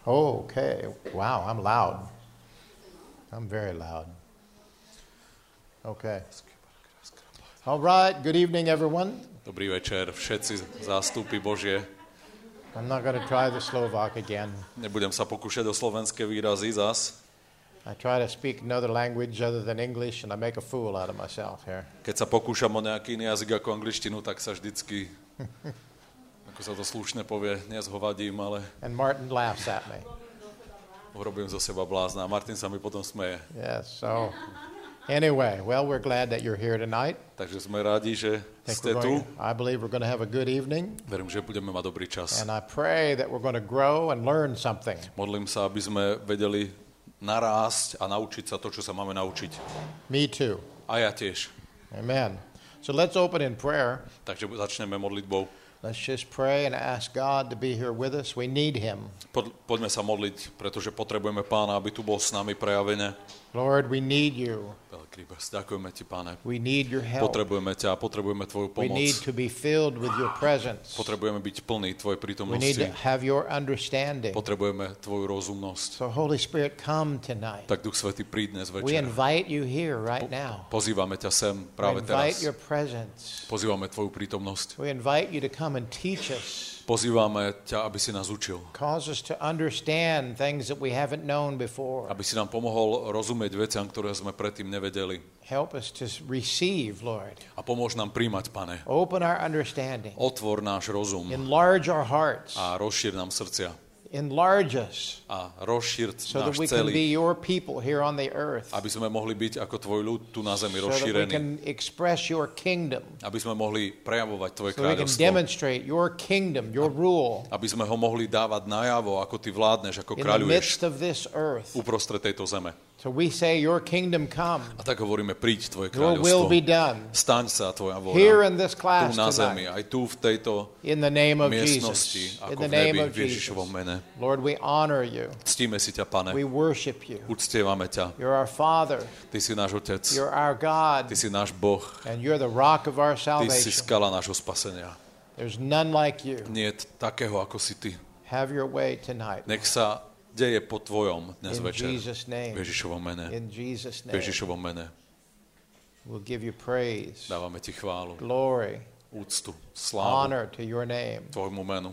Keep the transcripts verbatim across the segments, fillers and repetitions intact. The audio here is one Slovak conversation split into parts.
Oh, okay. Wow, I'm loud. I'm very loud. Okay. All right. Good evening, everyone. Dobrý večer, všetci zástupy Božie. I'm not going to try the Slovak again. Nebudem sa pokúšať o slovenské výrazy zas. I try to speak another language other than English, and I make a fool out of myself here. Keď sa pokúšam o nejaký iný jazyk ako angličtinu, tak sa vždycky, ako sa to slušne povie, nezhovadím, ale And Martin laughs at me. urobím zo seba blázna. Martin sa mi potom smeje. Yes, so anyway, well, we're glad that you're here tonight. Takže sme rádi, že I think ste we're tu. going, I believe we're going to have a good evening, Verím, že budeme mať dobrý čas. and I pray that we're going to grow and learn something. Modlím sa, aby sme vedeli narásť a naučiť sa to, čo sa máme naučiť. Me too. A ja tiež. Amen. So let's open in prayer. Takže začneme modlitbou. Let's just pray and ask God to be here with us. We need Him. Po, poďme sa modliť, pretože potrebujeme Pána, aby tu bol s nami prejavené. Lord, we need You. Ďakujeme ti, Páne. We need Your help. Potrebujeme ťa, potrebujeme tvoju We pomoc. need to be filled with Your presence. Potrebujeme byť plný tvojej We need to prítomnosti. have Your understanding. Potrebujeme tvoju rozumnosť. So Holy Spirit, come tonight. Tak Duch Svätý, príď dnes We večer. invite You here right now. Pozývame ťa sem We práve invite teraz. Your presence. Pozývame tvoju prítomnosť. We invite You to come and teach us. Pozývame ťa, aby si nás učil. Cause us to understand things that we haven't known before. Aby si nám pomohol rozumieť veciam, ktoré sme predtým nevedeli. Help us to receive, Lord. A pomôž nám príjmať, Pane. Open our understanding. Otvor náš rozum Enlarge our hearts. a rozšír nám srdcia. Enlarge us A rozšír so that náš we can be celý, Your people here on the earth. aby sme mohli byť ako tvoj ľud tu na zemi So that we rozšírený. can express Your kingdom. Aby sme mohli prejavovať tvoje So we can kráľovstvo. demonstrate Your kingdom, Your rule Aby sme ho mohli dávať najavo, ako ty vládneš, ako in the kráľuješ midst of this earth. uprostred tejto zeme. So we say, Your kingdom come. A tak hovoríme, príď tvoje Your will kráľovstvo. be done. Staň sa tvoja Here vôľa. in this Tu class na zemi, tonight. aj tu v tejto In the name of miestnosti, Jesus. In ako the v name nebi, of v Ježišovom Jesus. mene. Lord, we honor You. Ctíme si ťa, Pane. We worship You. Uctievame ťa. You're our Father. Ty si náš Otec. You're our God. Ty si náš Boh. And You're the rock of our Ty si salvation. skala nášho spasenia. There's none like You. Nie je takého, ako si ty. Have Your way tonight. Nech sa deje po tvojom dnes In večer. Jesus' name. V Ježišovom mene. In Jesus' V name. Ježišovom mene. We'll give You praise, Dávame ti chválu, glory, úctu, slávu honor to Your name. tvojmu menu.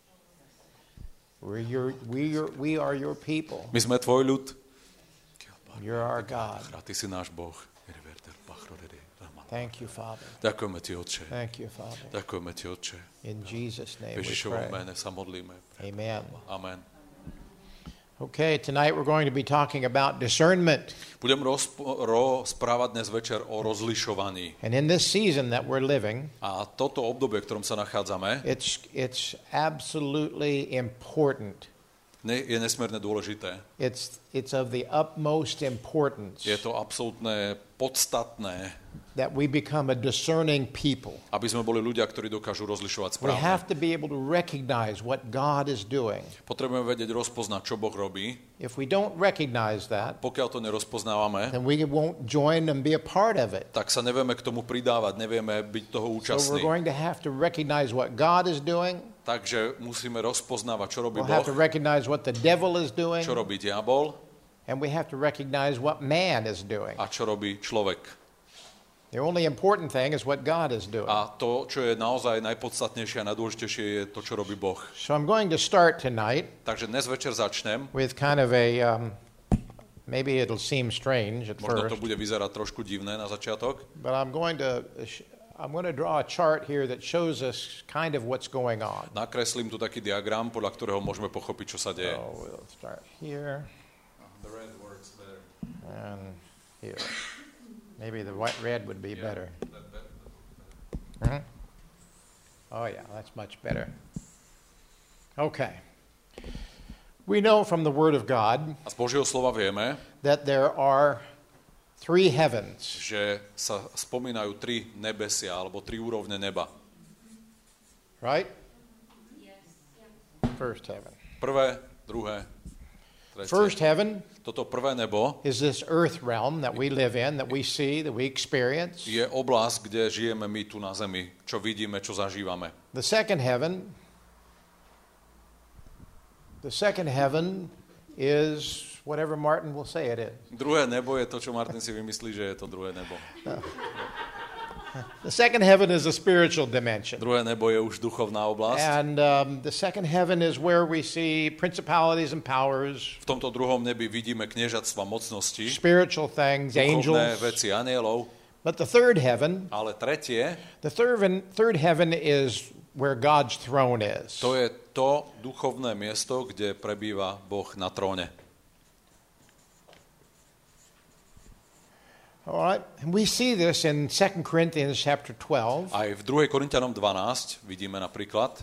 We're your, we, are, we are Your people. My sme tvoj ľud. You're our God. A ty si náš Boh. Thank You, Father. Ďakujeme ti, Otče. Thank You, Father. Ďakujeme ti, Otče. In Jesus' name V we Ježišovom pray. mene sa modlíme. Amen. Amen. Okay, tonight we're going to be talking about discernment. Budem rozpo- rozprávať dnes večer o rozlišovaní. And in this season that we're living, A toto obdobie, v ktorom sa nachádzame, it's, it's absolutely important. ne- je nesmierne dôležité. It's, it's of the utmost importance Je to absolútne podstatné, that we become a discerning people. aby sme boli ľudia, ktorí dokážu rozlišovať We správne. have to be able to recognize what God is doing. Potrebujeme vedieť rozpoznať, čo Boh robí. If we don't recognize that, Pokiaľ to nerozpoznávame, then we won't join and be a part of it. tak sa nevieme k tomu pridávať, nevieme byť toho So we're účastní. going to have to recognize what God is doing. Takže musíme rozpoznávať, čo robí We'll have to Boh, recognize what the devil is doing. čo robí diabol And we have to recognize what man is doing. a čo robí človek. The only important thing is what God is doing. A to, čo je naozaj najpodstatnejšie a najdôležitejšie, je to, čo robí Boh. So I'm going to start tonight Takže dnes večer začnem. with kind of a, um, maybe it'll seem strange at Možno to first, bude vyzerať trošku divné na začiatok, but I'm going to, I'm going to draw a chart here that shows us kind of what's going on. nakreslím tu taký diagram, podľa ktorého môžeme pochopiť, čo sa deje. So we'll start here The red works better. and here. Maybe the white red would be better. Mhm. Oh yeah, that's much better. Okay. We know from the Word of God A z Božieho slova vieme, that there are three heavens. že sa spomínajú tri nebesia, alebo tri úrovne neba. Right? First heaven. Prvé, druhé, tretie. First heaven Toto prvé nebo is this earth realm that we live in, that we see, that we experience. je oblasť, kde žijeme my tu na zemi, čo vidíme, čo zažívame. The second heaven The second heaven is whatever Martin will say it is. Druhé nebo je to, čo Martin si vymyslí, že je to druhé nebo. The second heaven is a spiritual dimension. Druhé nebo je už duchovná oblasť. And um, the second heaven is where we see principalities and powers, V tomto druhom nebi vidíme kniežatstva mocnosti, spiritual things, duchovné angels. veci anielov, But the third heaven, ale tretie, the third, third heaven is where God's throne is. to je to duchovné miesto, kde prebýva Boh na tróne. All right. And we see this in Second Corinthians chapter twelve. Aj v druhej Korinťanom dvanásť vidíme napríklad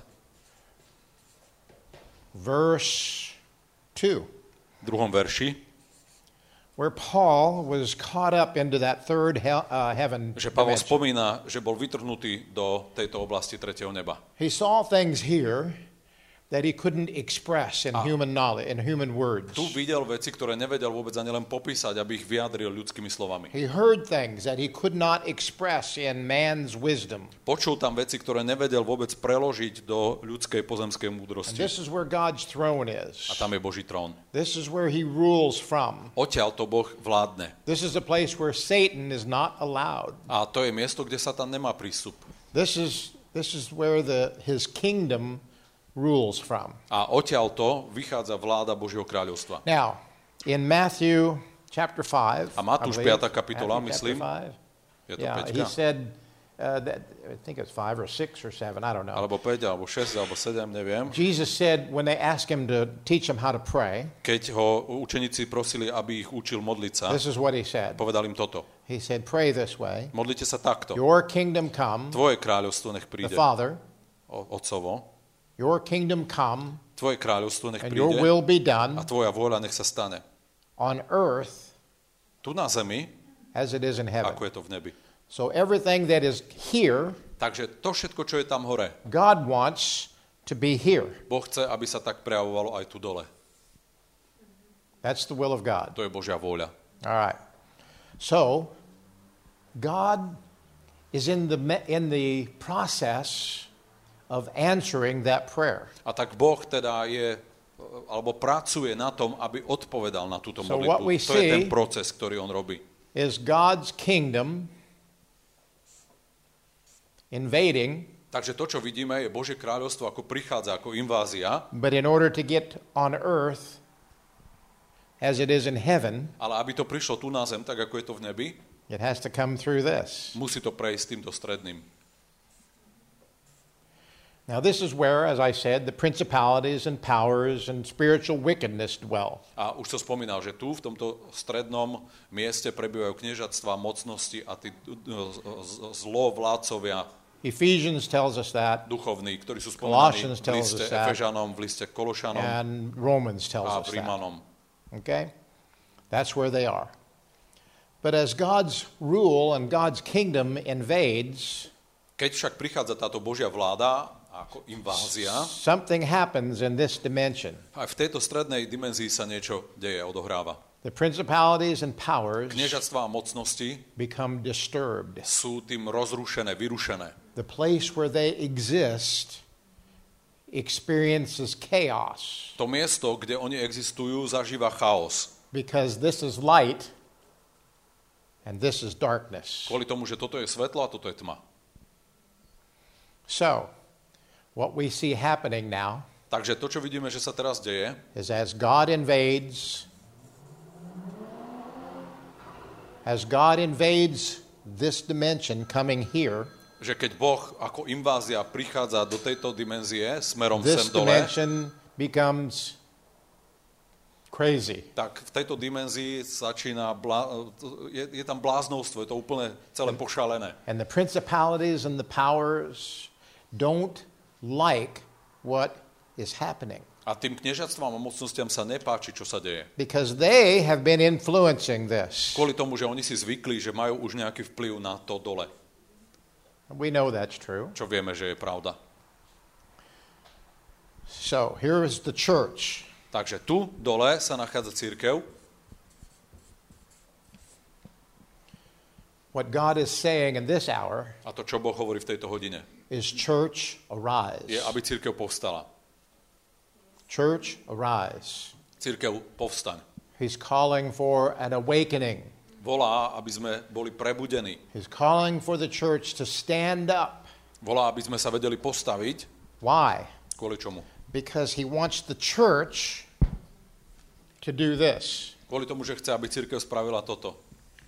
Verse two, v druhom verši, where Paul was caught up into that third he- uh, heaven. že Pavol dimension. spomína, že bol vytrhnutý do tejto oblasti tretieho neba. He saw things here that he couldn't express in Ah. human knowledge, in human words. Tu videl veci, ktoré nevedel vôbec ani len popísať, aby ich vyjadril ľudskými slovami. He heard things that he could not express in man's wisdom. Počul tam veci, ktoré nevedel vôbec preložiť do ľudskej pozemskej And múdrosti. this is where God's throne is. A tam je Boží trón. This is where he rules from. Odtiaľ to Boh vládne. This is a place where Satan is not allowed. A to je miesto, kde Satan nemá prístup. This is this is where the his kingdom rules from. A odtiaľ to vychádza vláda Božieho kráľovstva. Now, in Matthew chapter five, A Matúš I believe, piata kapitola, Matthew chapter myslím. five, Je to yeah, päťka? he said uh, that I think it's five or six or seven, I don't know. Alebo päť, alebo šesť, alebo sedem, neviem. Jesus said when they asked him to teach them how to pray, Keď ho učeníci prosili, aby ich učil modliť sa, this is what he said. povedal im toto. He said, "Pray this way: Modlite sa takto. Your kingdom come, Tvoje kráľovstvo nech the príde. Father. O- Otcovo. Your kingdom come, Tvoje kráľovstvo nech and your príde. will be A done tvoja vôľa nech sa stane. on earth Tu na zemi, as it is in heaven." ako je to v nebi. So everything that is here, Takže to všetko, čo je tam hore, God wants to be here. Boh chce, aby sa tak prejavovalo aj tu dole. That's the will of God. To je Božia vôľa. All right. So, God is in the me- in the process of answering that prayer. A tak Boh teda je, alebo pracuje na tom, aby odpovedal na túto So what modlitbu. we To je ten see- proces, ktorý on robí. Is God's kingdom invading, Takže to, čo vidíme, je Božie kráľovstvo, ako prichádza, ako invázia, but in order to get on earth as it is in heaven, ale aby to prišlo tu na zem, tak ako je to v nebi, it has to come through this. musí to prejsť týmto stredným. Now this is where, as I said, the principalities and powers and spiritual wickedness dwell. A už som spomínal, že tu, v tomto strednom mieste prebývajú kniežatstva, mocnosti a tí zlovládcovia Ephesians tells us that, duchovní, ktorí sú spomínaní Colossians v tells liste us that. Efežanom, v liste Kološanom and Romans tells a us v that. Rímanom. Okay? That's where they are. But as God's rule and God's kingdom invades, Keď však prichádza táto Božia vláda ako invázia, something happens in this dimension. aj v tejto strednej dimenzii sa niečo deje, odohráva. The principalities and powers Kniežatstva a mocnosti become disturbed. sú tým rozrušené, vyrušené. The place where they exist experiences chaos To miesto, kde oni existujú, zažíva chaos. because this is light and this is darkness. Kvôli tomu, že toto je svetlo a toto je tma. So, what we see happening now Takže to, čo vidíme, že sa teraz deje, is as God invades, as God invades this dimension coming here, že keď Boh ako invázia prichádza do tejto dimenzie smerom this sem dole, dimension becomes crazy. tak v tejto dimenzii začína, blá, je, je tam bláznovstvo, je to úplne celé pošalené. And the principalities and the powers don't like what is happening A tým kniežatstvám a mocnostiam sa nepáči, čo sa deje. because they have been influencing this. Kvôli tomu, že oni si zvykli, že majú už nejaký vplyv na to dole. We know that's true. Čo vieme, že je pravda. So, here is the church. Takže tu dole sa nachádza cirkev. What God is saying in this hour A to, čo Boh hovorí v tejto hodine, is church arise. je, aby cirkev povstala. Church, arise. Cirkev, povstaň. He's calling for an awakening. Volá, aby sme boli prebudení. He's calling for the church to stand up. Volá, aby sme sa vedeli postaviť. Why? Kvôli čomu? Because he wants the church to do this. Kvôli tomu, že chce, aby cirkev spravila toto.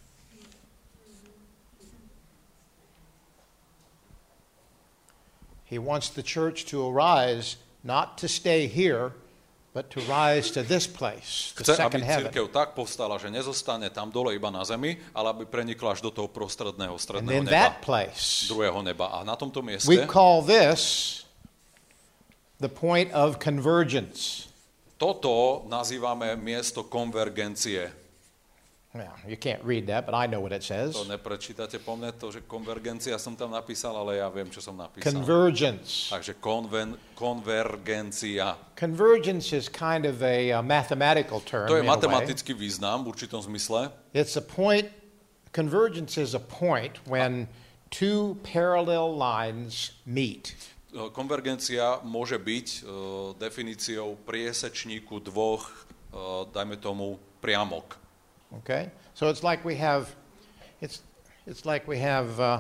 He wants the church to arise, not to stay here, but to rise to this place, the Chce, second aby heaven. cirkev tak povstala, že nezostane tam dole iba na zemi, ale aby prenikla až do toho prostredného, And stredného in neba, that place, druhého neba. A na tomto we mieste call this the point of convergence. toto nazývame miesto konvergencie. Well, you can't read that, but I know what it says. To neprečítate po mne, to, že konvergencia som tam napísal, ale ja viem, čo som napísal. Convergence. Takže konven, konvergencia. Convergence is kind of a uh, mathematical term. To je in a way. matematický význam v určitom zmysle. It's a point, convergence is a point when two parallel lines meet. Konvergencia môže byť uh, definíciou priesečníku dvoch, uh, dajme tomu, priamok. Okay? So it's like we have, it's, it's like we have uh,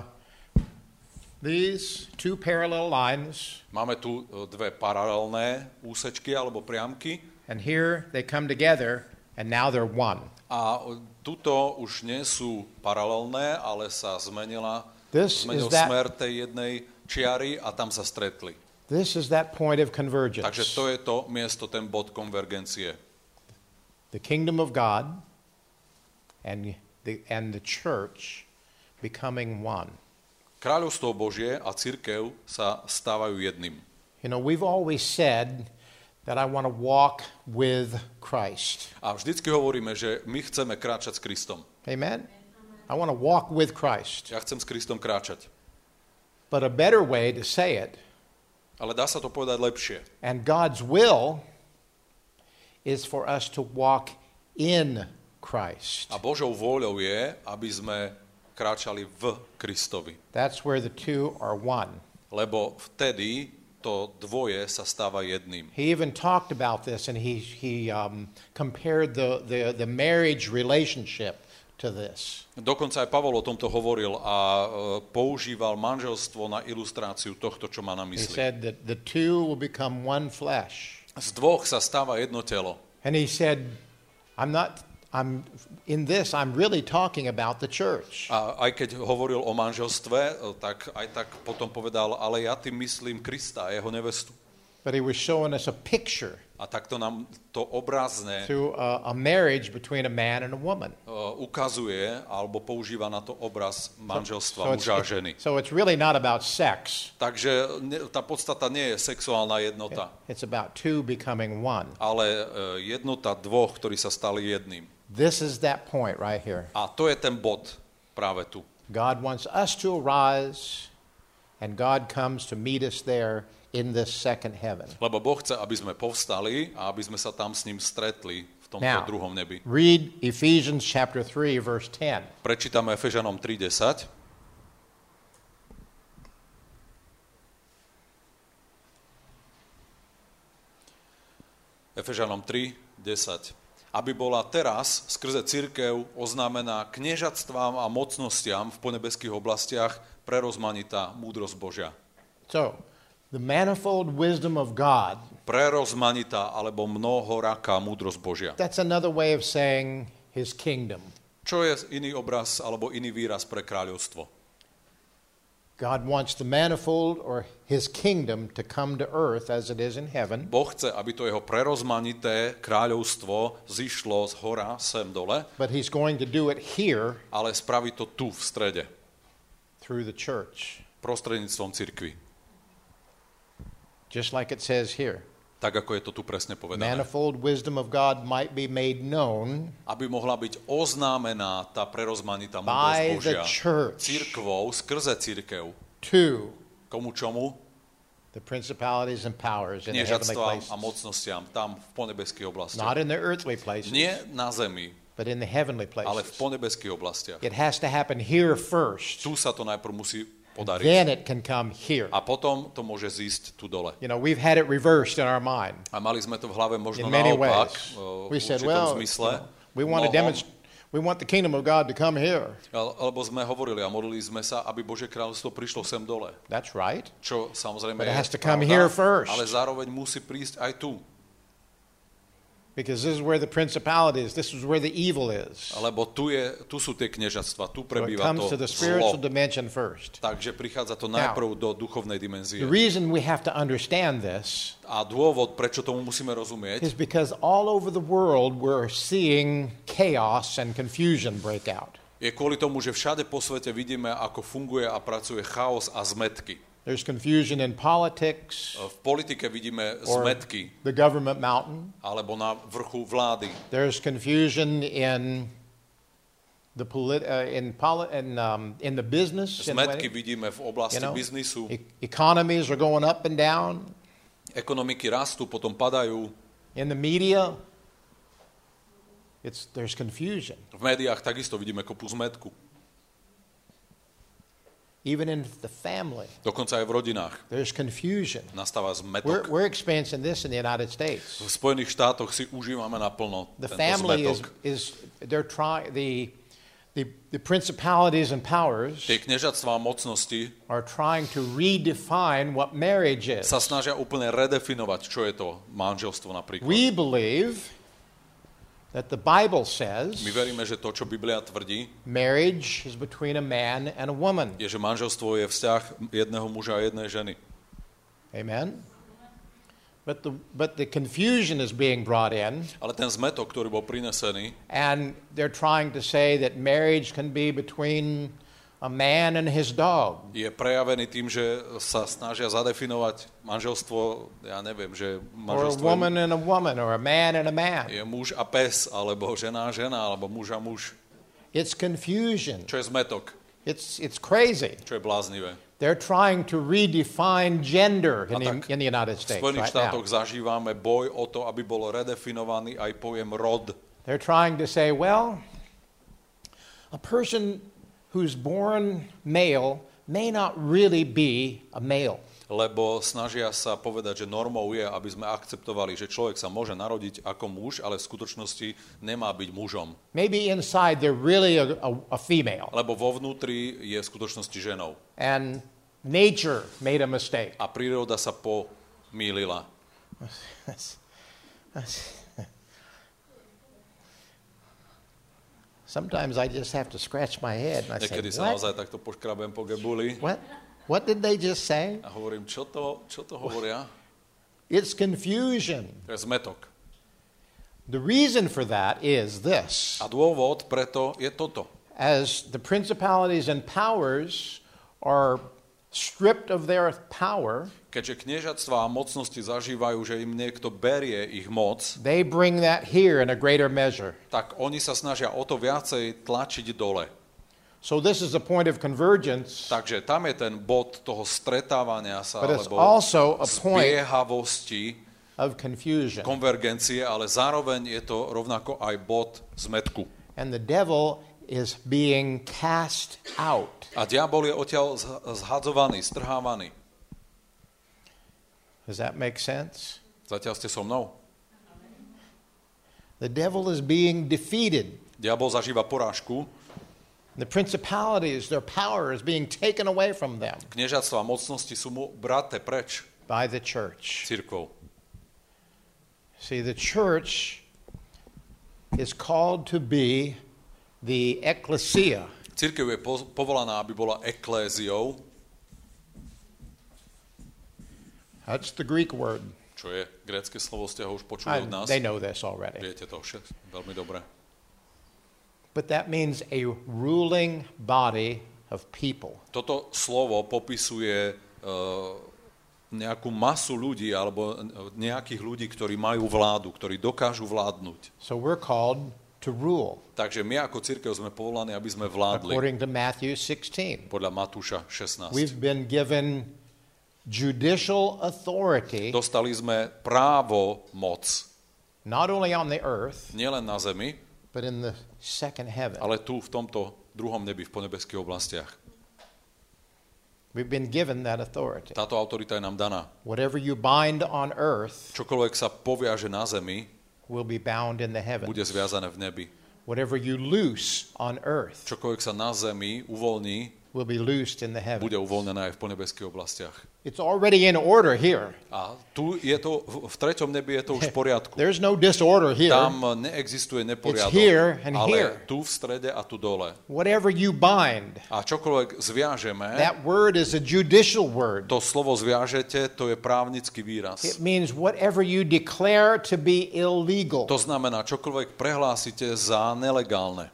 these two parallel lines, Máme tu uh, dve paralelné úsečky alebo priamky and here they come together, and now they're one. a uh, tuto už nie sú paralelné, ale sa zmenila, This zmenil is that- smer tej jednej čiary a tam sa stretli. This is that point of convergence. Takže to je to miesto, ten bod konvergencie. The kingdom of God and the, and the church becoming one. Kráľovstvo Božie a cirkev sa stávajú jedným. You know, we've always said that I want to walk with Christ. A vždycky hovoríme, že my chceme kráčať s Kristom. Amen? I want to walk with Christ. Ja chcem s Kristom kráčať. But a better way to say it, Ale dá sa to povedať lepšie. and God's will, is for us to walk in Christ. A Božou vôľou je, aby sme kráčali v Kristovi. That's where the two are one. Lebo vtedy to dvoje sa stáva jedným. He even talked about this, and he, he um, compared the, the, the marriage relationship to this. Dokonca aj Pavol o tomto hovoril a e, používal manželstvo na ilustráciu tohto, čo má na He mysli. said that the two will become one flesh. Z dvoch sa stáva jedno telo. And he said, I'm not, I'm, in this, I'm really talking about the church. A aj keď hovoril o manželstve, e, tak aj tak potom povedal, ale ja tým myslím Krista a jeho nevestu. But he was showing us a picture A takto nám to obrazne through a, a marriage between a man and a woman. uh, ukazuje alebo používa na to obraz manželstva So it's, muža a ženy. so it's really not about sex. Takže ne, tá podstata nie je sexuálna jednota, It's about two becoming one. ale uh, jednota dvoch, ktorí sa stali jedným. This is that point right here. A to je ten bod práve tu. God wants us to arise, and God comes to meet us there in this second heaven. Lebo Boh chce, aby sme povstali a aby sme sa tam s ním stretli v tomto Now, druhom nebi. read Ephesians chapter three, verse ten. Prečítame Efežanom tri desať. Efežanom tri desať. Aby bola teraz skrze cirkev oznámená kniežatstvám a mocnostiam v ponebeských oblastiach prerozmanitá múdrosť Božia. So, the manifold wisdom of God, Prerozmanitá alebo mnohoraká múdrosť Božia. that's another way of saying his kingdom. Čo je iný obraz alebo iný výraz pre kráľovstvo? God wants the manifold or his kingdom to come to earth as it is in heaven. Boh chce, aby to jeho prerozmanité kráľovstvo zišlo z hora sem dole, But he's going to do it here ale spraví to tu v strede, through the church, prostredníctvom cirkvi. just like it says here. Tak, ako je to tu presne povedané. Manifold wisdom of God might be made known Aby mohla byť oznámená tá prerozmanitá múdrosť by the Božia church cirkvou, skrze cirkev. to Komu čomu? the principalities and powers in the heavenly Kniežatstvám places. a mocnostiam, tam v ponebeských oblastiach. Not in the earthly places, Nie na zemi, but in the heavenly ale v places. ponebeských oblastiach. It has to happen here first, Tu sa to najprv musí podariť. Then it can come here. A potom to môže zísť tu dole. You know, we've had it reversed in our mind. A mali sme to v hlave možno In many naopak, ways. v We said, určitom well, zmysle. we want to Mnohom. demonstrate, we want the kingdom of God to come here. Alebo sme hovorili a modlili sme sa, aby Božie kráľovstvo prišlo sem dole. That's right. Čo samozrejme But it je has to come pravda, here first. ale zároveň musí prísť aj tu. Because this is where the principality is. This is where the evil is. Lebo tu, je, tu sú tie kniežatstva, tu So it prebýva comes to to the zlo. spiritual dimension first. Takže prichádza to najprv do duchovnej dimenzie. The reason we have to understand this A dôvod, prečo tomu musíme rozumieť, is because all over the world we're seeing chaos and confusion break out. je kvôli tomu, že všade po svete vidíme, ako funguje a pracuje chaos a zmetky. There's confusion in politics, V politike vidíme or zmetky, the government mountain. alebo na vrchu vlády. There's confusion in the polit- uh, in, poli- in, um, in the business. in Zmetky way, vidíme v oblasti you know, biznisu. e- economies are going up and down. Ekonomiky rastú, potom padajú. In the media, it's there's confusion. V médiách takisto vidíme kopu zmetku. Even in the family, Dokonca aj v rodinách there's confusion. nastáva We're, zmetok. we're experiencing this in the United States. V Spojených štátoch si užívame naplno The tento family is, zmetok. is they're trying the, the the principalities and powers Tie kniežatstvá a mocnosti are trying to redefine what marriage is. sa snažia úplne redefinovať, čo je to manželstvo napríklad. We believe that the Bible says My veríme, že to, čo Biblia tvrdí, marriage is between a man and a woman. je, že manželstvo je vzťah jedného muža a jednej ženy. Amen. But the but the confusion is being brought in, Ale ten zmetok, ktorý bol prinesený, and they're trying to say that marriage can be between a man and his dog. je prejavený tým, že sa snažia zadefinovať manželstvo, ja neviem, že Or a manželstvo woman and a woman, or a man and a man. je muž a pes, alebo žena a žena, alebo muž a muž. It's confusion. Čo je zmetok? It's it's crazy. Čo je bláznivé? They're trying to redefine gender in A the, tak in the United V States Spojených right now. štátoch zažívame boj o to, aby bol redefinovaný aj pojem rod. They're trying to say, well, a person who's born male may not really be a male. Lebo snažia sa povedať, že normou je, aby sme akceptovali, že človek sa môže narodiť ako muž, ale v skutočnosti nemá byť mužom. Maybe inside they're really a, a, a female. Lebo vo vnútri je v skutočnosti ženou. And nature made a mistake. A príroda sa pomýlila. Sometimes I just have to scratch my head and I say, Niekedy sa what? naozaj takto poškrabem po gebuli What? What did they just say? a hovorím, čo to, čo to hovoria? It's confusion. To je zmetok. The reason for that is this. A dôvod preto je toto. As the principalities and powers are stripped of their power, Keďže kniežatstva a mocnosti zažívajú, že im niekto berie ich moc, they bring that here in a greater measure. tak oni sa snažia o to viacej tlačiť dole. So this is a point of convergence, Takže tam je ten bod toho stretávania sa, but it's alebo also a point zbiehavosti, of confusion. konvergencie, ale zároveň je to rovnako aj bod zmetku. And the devil is being cast out. A diabol je odtiaľ z- zhadzovaný, strhávaný. Does that make sense? Zatiaľ ste so mnou. The devil is being defeated. Diabol zažíva porážku, The principalities, their power is being taken away from them kniežatstva a mocnosti sú mu braté preč by the church. cirkvou. See, the church is called to be the ecclesia. Cirkev je po- povolaná, aby bola ekléziou, That's the Greek word. čo je grécke slovo, ste ho už počuli I, od nás. they know this already. Viete to všetko veľmi dobre. But that means a ruling body of people. Toto slovo popisuje uh, nejakú masu ľudí alebo nejakých ľudí, ktorí majú vládu, ktorí dokážu vládnuť. So we're called to rule, Takže my ako cirkev sme povolaní, aby sme vládli according to Matthew sixteen. podľa Matúša šestnásť. We've been given judicial authority, Dostali sme právo moc not only on the earth, nielen na zemi, but in the second heaven. ale tu v tomto druhom nebi, v ponebeských oblastiach. We've been given that authority. Táto autorita je nám daná. Whatever you bind on earth Čokoľvek sa poviaže na zemi, will be bound in the heavens. bude zviazané v nebi. Whatever you loose on earth Čokoľvek sa na zemi uvoľní, will be loosed in the heavens. bude uvoľnené aj v podnebeských oblastiach. It's already in order here. A tu je to, v treťom nebi je to už v poriadku. There's no disorder here. Tam neexistuje neporiadok, It's here and ale here. tu v strede a tu dole. Whatever you bind, A čokoľvek zviažeme, that word is a judicial word. to slovo zviažete, to je právnický výraz. It means whatever you declare to be illegal. To znamená, čokoľvek prehlásite za nelegálne,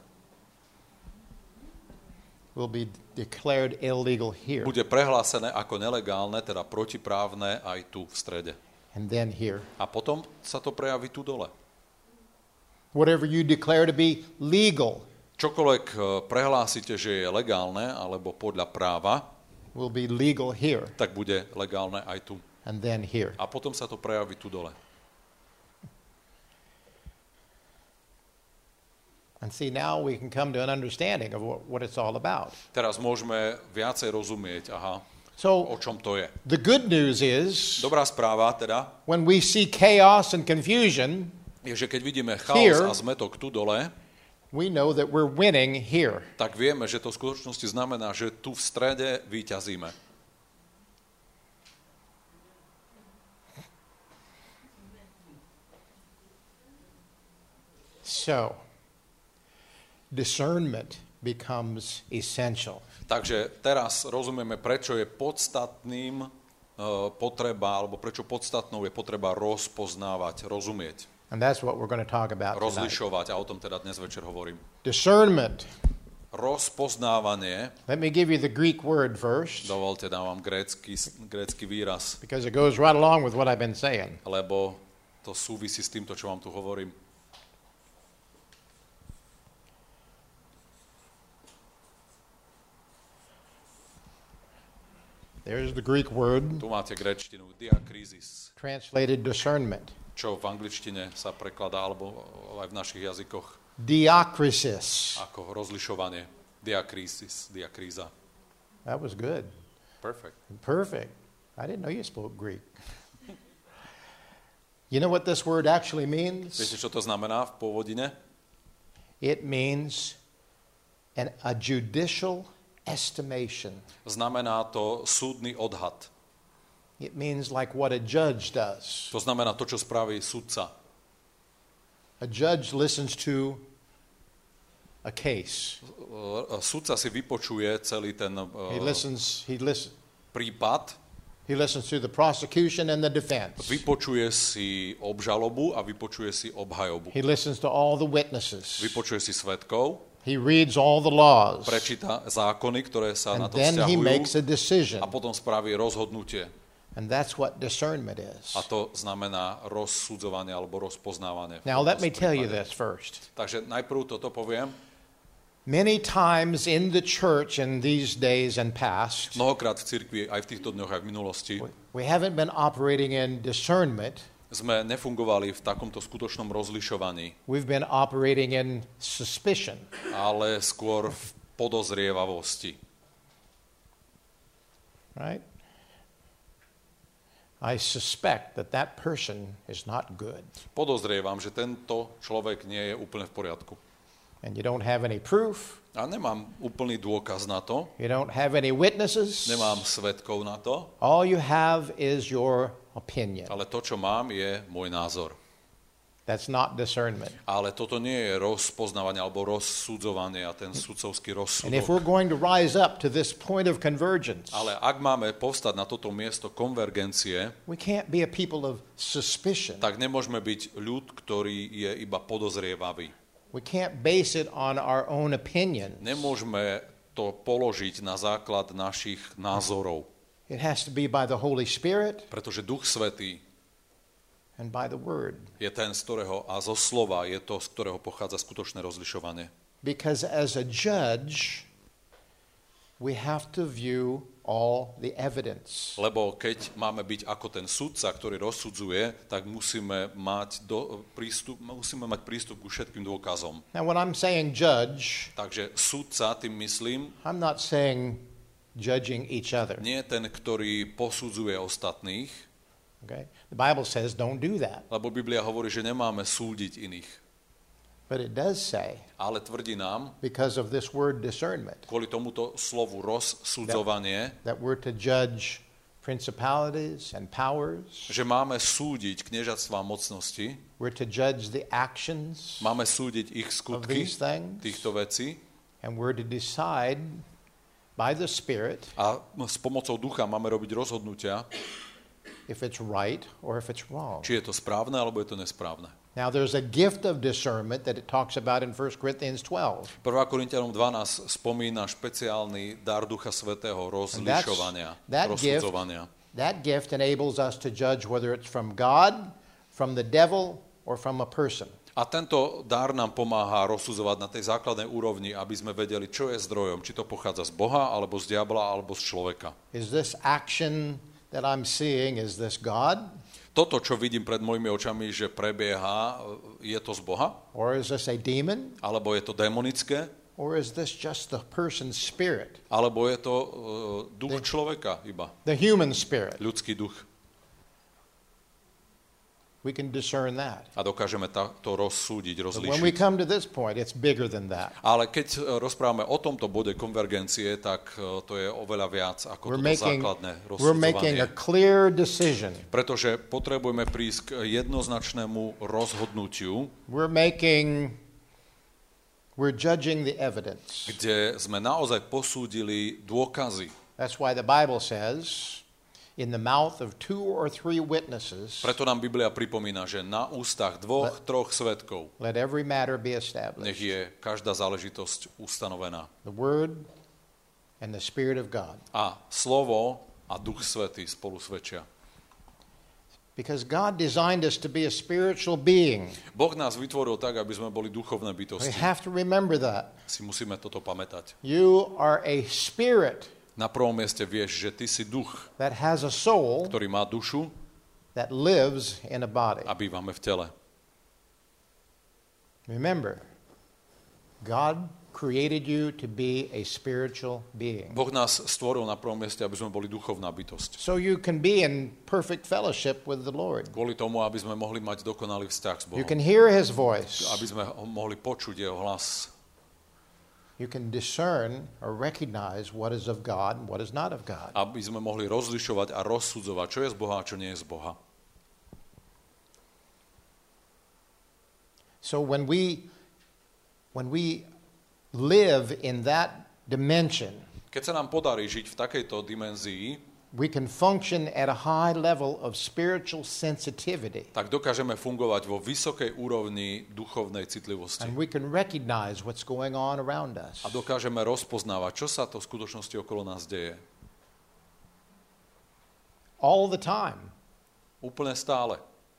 will be declared illegal here bude prehlásené ako nelegálne, teda protiprávne aj tu v strede. and then here. A potom sa to prejaví tu dole. Whatever you declare to be legal Čokoľvek e, prehlásite, že je legálne alebo podľa práva, will be legal here tak bude legálne aj tu. and then here. A potom sa to prejaví tu dole. And see, now we can come to an understanding of what, what it's all about. Teraz môžeme viacej rozumieť, aha, o So čom to je. the good news is Dobrá správa teda when we see chaos and confusion, je, že keď vidíme Here. chaos a zmetok tu dole, we know that we're winning here. tak vieme, že to v skutočnosti znamená, že tu v strede víťazíme. So, discernment becomes essential. Takže teraz rozumieme, prečo je podstatným e, potreba, alebo prečo podstatnou je potreba rozpoznávať, rozumieť, And that's what we're going to talk about tonight. rozlišovať. A o tom teda dnes večer hovorím. Discernment. Rozpoznávanie, Let me give you the Greek word first, dovolte, dávam grécky, grécky výraz, because it goes right along with what I've been saying. lebo to súvisí s týmto, čo vám tu hovorím. There's the Greek word Tu máte gréčtinu diakrízis, translated discernment. čo v angličtine sa prekladá, alebo aj v našich jazykoch, Diakrisis. ako rozlišovanie. Diakrísis, diakríza. That was good. Perfect. Perfect. I didn't know you spoke Greek. You know what this word actually means? Viete, čo to znamená v pôvodine? It means an, a judicial estimation. Znamená to súdny odhad. It means like what a judge does. To znamená to, čo spraví sudca. A judge listens to a case. Sudca si vypočuje celý ten He uh, listens, he listens, prípad, he listens to the prosecution and the defense. vypočuje si obžalobu a vypočuje si obhajobu. He listens to all the witnesses. Vypočuje si svedkov, He reads all the laws. prečíta zákony, ktoré sa na And to then he makes vzťahujú a decision. a potom spraví rozhodnutie. And that's what discernment is. A to znamená rozsudzovanie alebo rozpoznávanie. v Now let tomto me tell you prípade. this first. Takže najprv toto poviem. Many times in the church in these days and past, Mnohokrát v cirkvi, aj v týchto dňoch, aj v minulosti, we haven't been operating in discernment. sme nefungovali v takomto skutočnom rozlišovaní, We've been operating in suspicion. ale skôr v podozrievavosti. Right? I suspect that that person is not good. Podozrievam, že tento človek nie je úplne v poriadku. And you don't have any proof. A nemám úplný dôkaz na to, You don't have any witnesses. nemám svedkov na to, All you have is your opinion. ale to, čo mám, je môj názor. That's not discernment. Ale toto nie je rozpoznávanie alebo rozsudzovanie a ten sudcovský And if we're rozsudok. going to rise up to this point of convergence, Ale ak máme povstať na toto miesto konvergencie, we can't be a people of suspicion. tak nemôžeme byť ľud, ktorý je iba podozrievavý. We can't base it on our own opinions. Nemôžeme to položiť na základ našich názorov, It has to be by the Holy Spirit pretože Duch Svätý and by the Word. je ten, z ktorého, a zo slova je to, z ktorého pochádza skutočné rozlišovanie. Because as a judge, we have to view all the evidence. Lebo keď máme byť ako ten sudca, ktorý rozsudzuje, tak musíme mať, do, prístup, musíme mať prístup ku všetkým dôkazom. Now, when I'm saying judge, Takže sudca, tým myslím, I'm not saying judging each other. Nie ten, ktorý posudzuje ostatných, Okay? The Bible says don't do that. lebo Biblia hovorí, že nemáme súdiť iných. But it does say, Ale tvrdí nám, because of this word discernment, kvôli tomuto slovu rozsudzovanie, that we're to judge principalities and powers. že máme súdiť kniežatstvá mocnosti, We're to judge the actions máme súdiť ich of skutky these things. týchto vecí And we're to decide by the Spirit a s pomocou ducha máme robiť rozhodnutia, if it's right or if it's wrong. či je to správne alebo je to nesprávne. Now there's a gift of discernment that it talks about in First Corinthians twelve. prvá Korinťanom dvanásť spomína špeciálny dar Ducha Svätého rozlišovania, that gift- rozsudzovania. That gift enables us to judge whether it's from God, from the devil, or from a person. A tento dar nám pomáha rozsudzovať na tej základnej úrovni, aby sme vedeli, čo je zdrojom, či to pochádza z Boha, alebo z diabla, alebo z človeka. Is this action that I'm seeing, is this God? Toto, čo vidím pred mojimi očami, že prebieha, je to z Boha? Or is this a demon? Alebo je to démonické? Or is this just the person's spirit? Alebo je to uh, duch človeka iba? The human spirit. Ľudský duch. We can discern that. A dokážeme to rozsúdiť, But when we rozlíšiť. come to this point, it's bigger than that. Ale keď uh, rozprávame o tomto bode konvergencie, tak uh, to je oveľa viac ako We're toto making, základné we're making a rozsudzovanie. clear decision. Pretože potrebujeme prísť k jednoznačnému rozhodnutiu, We're making, we're judging the evidence. kde sme naozaj posúdili dôkazy. That's why the Bible says, in the mouth of two or three witnesses, Preto nám Biblia pripomína, že na ústach dvoch, troch svedkov let every matter be nech established. je každá záležitosť ustanovená. The Word and the Spirit of God. A slovo a Duch Svätý spolu svedčia. Because God designed us to be a spiritual being. Boh nás vytvoril tak, aby sme boli duchovné We bytosti. have to remember that. Si musíme toto pamätať. You are a spirit Na prvom mieste vieš, že ty si duch, that has a soul ktorý má dušu that lives in a body. a bývame v tele. Remember, God created you to be a spiritual being. Boh nás stvoril na prvom mieste, aby sme boli duchovná bytosť. So you can be in perfect fellowship with the Lord. Kvôli tomu, aby sme mohli mať dokonalý vzťah s You Bohom. can hear His voice. Aby sme ho mohli počuť jeho hlas. You can discern or recognize what is of God and what is not of God. Aby sme mohli rozlišovať a rozsudzovať, čo je z Boha a čo nie je z Boha. So when we when we live in that dimension, Keď sa nám podarí žiť v takejto dimenzii, we can function at a high level of spiritual sensitivity. tak dokážeme fungovať vo vysokej úrovni duchovnej citlivosti. And we can recognize what's going on around us. A dokážeme rozpoznávať, čo sa to v skutočnosti okolo nás deje. All the time. Úplne stále.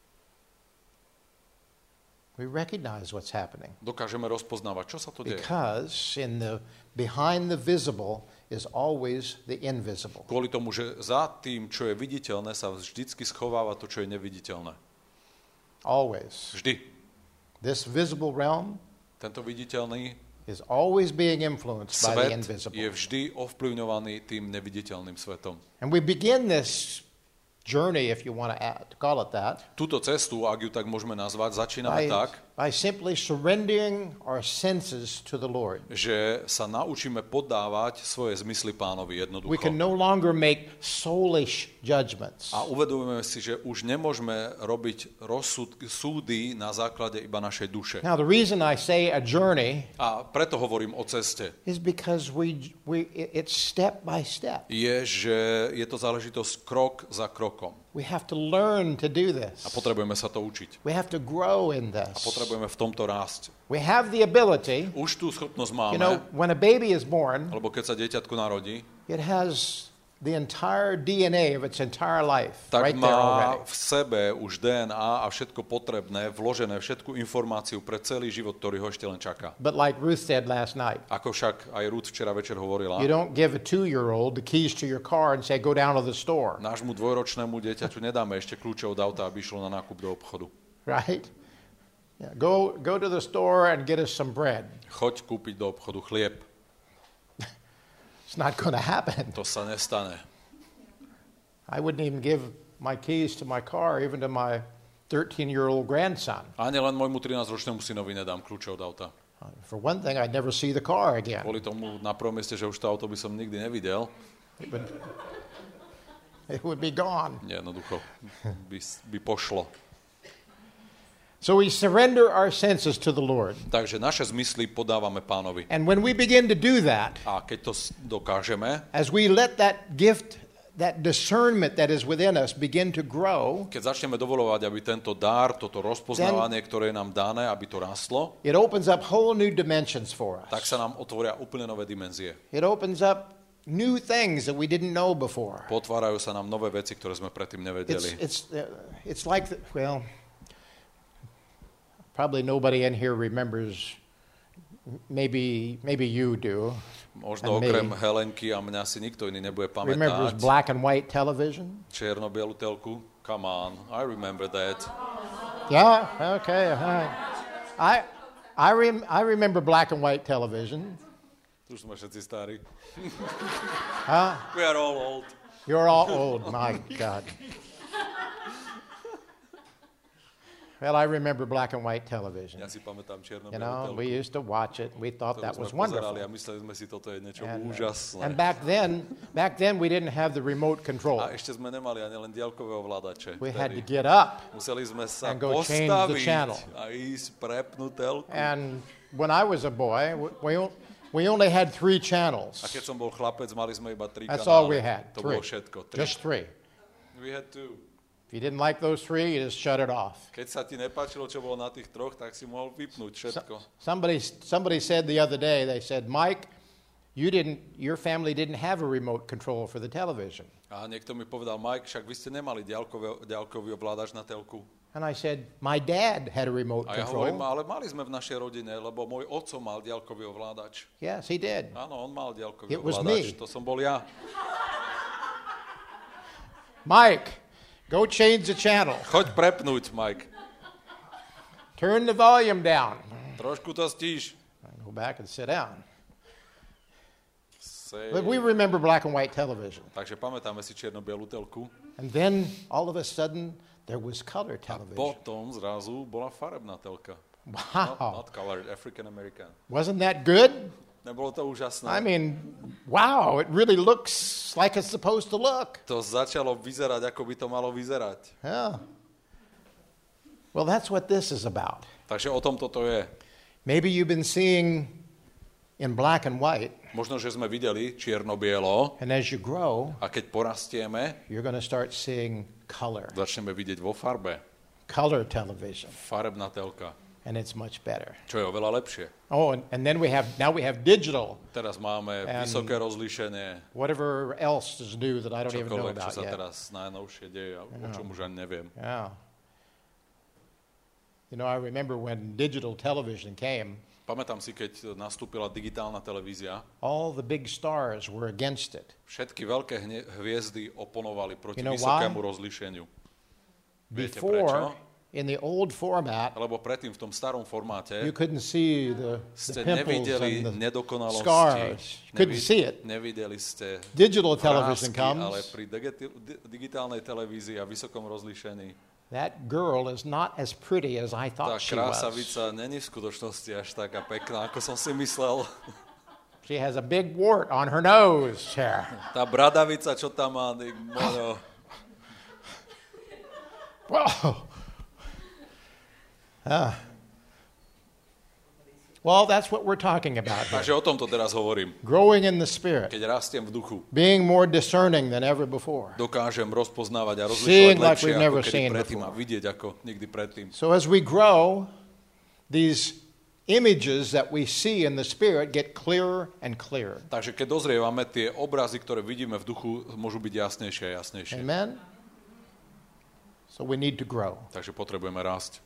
We recognize what's happening. Dokážeme rozpoznávať, čo sa to deje. Because in the behind the visible is always the invisible. Kvôli tomu, že za tým, čo je viditeľné, sa vždycky schováva to, čo je neviditeľné. Always. Vždy. This visible realm Tento viditeľný is always being influenced by the svet invisible. je vždy ovplyvňovaný tým neviditeľným svetom. And we begin this journey, if you want to add, call it that, Túto cestu, ak ju tak môžeme nazvať, začíname by, tak, by simply surrendering our senses to the Lord. že sa naučíme poddávať svoje zmysly Pánovi We jednoducho. can no longer make soulish judgments. A uvedomujeme si, že už nemôžeme robiť rozsud, súdy na základe iba našej duše. Now, the reason I say a journey A preto hovorím o ceste. is because we, we it- it's step by step. Je, že je to záležitosť krok za krokom. We have to learn to do this. A potrebujeme sa to učiť. We have to grow in A this. potrebujeme v tomto rásť. We have the ability, Už tú schopnosť you máme, know, when a baby is born, alebo keď sa dieťatko narodí, it has the entire D N A of its entire life tak right there má already. v sebe už D N A a všetko potrebné, vložené, všetku informáciu pre celý život, ktorý ho ešte len čaká. But like Ruth said last night, Ako však aj Ruth včera večer hovorila, you don't give a two-year-old the keys to your car and say, go down to the store, nášmu dvojročnému dieťaťu nedáme ešte kľúče od auta, aby išlo na nákup do obchodu. right? Yeah, go, go to the store and get us some bread. Choď kúpiť do obchodu chlieb. It's not going to happen. To sa nestane. I wouldn't even give my keys to my car even to my thirteen-year-old grandson. Ani len môjmu trinásťročnému synovi nedám kľúče od auta. For one thing, I'd never see the car again. Kvôli tomu na prvom mieste, že už to auto by som nikdy nevidel. It would, it would be gone. Jednoducho by, by pošlo. So we surrender our senses to the Lord. Takže naše zmysly podávame Pánovi. And when we begin to do that, A keď to dokážeme, as we let that gift, that discernment that is within us begin to grow, keď začneme dovoľovať, aby tento dar, toto rozpoznávanie, ktoré je nám dané, aby to rastlo, it opens up whole new dimensions for tak us. sa nám otvoria úplne nové dimenzie. It opens up new things that we didn't know before. Potvárajú sa nám nové veci, ktoré sme predtým It's, nevedeli. it's, uh, it's like, the, well, probably nobody in here remembers, maybe, maybe you do. Možno and me. okrem Helenky a mňa si nikto iný nebude Remembers pamätať. black and white television? Čierno-bielu telku. Come on, I remember that. Yeah, okay. All right. I, I, rem, I remember black and white television. Tu sme všetci starí. Huh? We are all old. You're all old, my God. Well, I remember black and white television. Ja si pamätám You čierno-bielu know, telku. we used to watch it. We thought that ktorú was sme pozerali wonderful. a mysleli sme si, toto je niečo And, uh, úžasné. and back then, back then we didn't have the remote control. A ešte sme nemali ani len diaľkové ovládače. We had to vtedy. get up. Museli sme sa and go change the postaviť channel. a ísť prepnúť telku. And when I was a boy, we, we only had three A channels. keď som bol chlapec, mali sme iba tri That's kanály. all we had. To Three. bolo všetko. Tri. Just three. We had two. If you didn't like those three, you just shut it off. Keď sa ti nepáčilo, čo bolo na tých troch, tak si mohol vypnúť všetko. Somebody, somebody said the other day, they said, Mike, you didn't, your family didn't have a remote control for the television. A niekto mi povedal, Mike, však vy ste nemali diaľkové, diaľkový ovládač na telku. And I said, my dad had a remote A ja hovorím, control. ale mali sme v našej rodine, lebo môj otco mal diaľkový ovládač. Yes, he did. Áno, on mal diaľkový It was ovládač. me. To som bol ja. Mike, go change the channel. Choď prepnúť, Mike. Turn the volume down. Trošku to stíš. Go back and sit down. Say. But we remember black and white television. Takže pamätáme si čierno-bielu telku. And then all of a sudden, there was color A television. potom zrazu bola farebná telka. Not, Wow. not colored, African American. Wasn't that good? Nebolo to úžasné? I mean, wow, it really looks like it's supposed to look. To začalo vyzerať, ako by to malo vyzerať. Yeah. Well, that's what this is about. Takže o tom toto je. Maybe you've been seeing in black and white, Možno, že sme videli čierno-bielo and as you grow, a keď porastieme, you're going to start seeing color, začneme vidieť vo farbe. color television, Farebná telka, and it's much better. čo je oveľa lepšie. Oh, and, and then we have, now we have digital, Teraz máme And- vysoké rozlíšenie, whatever else is new that I don't even know čokoľvek, čo about sa yet. teraz najnovšie deje, o čom už ani neviem. Yeah. You know, I remember when digital television came, Pamätám si, keď nastúpila digitálna televízia, all the big stars were against it. všetky veľké hne- hviezdy oponovali proti You know vysokému why? rozlíšeniu. Viete Before, prečo? in the old format, Lebo predtým v tom starom formáte you couldn't see the, ste the pimples nevideli and the nedokonalosti. scars. You couldn't see it. Nevideli ste Digital television vrásky, ale comes, pri digiti- di- digitálnej televízii a vysokom rozlíšení that girl is not as pretty as I tá thought she was. krásavica není v skutočnosti až taká pekná, ako som si myslel. She has a big wart on her nose here. Tá bradavica, čo tam má, nik- no, Whoa. Ah. Well, that's what we're talking about here. takže o tomto teraz hovorím. Growing in the Spirit, Keď rastiem v duchu, being more discerning than ever before. dokážem rozpoznávať a Seeing rozlišovať like lepšie we've ako never kedy seen predtým a before. vidieť ako nikdy predtým. So as we grow, these images that we see in the Spirit get clearer and clearer. Takže keď dozrievame, tie obrazy, ktoré vidíme v duchu, môžu byť jasnejšie a jasnejšie. Amen? So we need to grow. Takže potrebujeme rásť.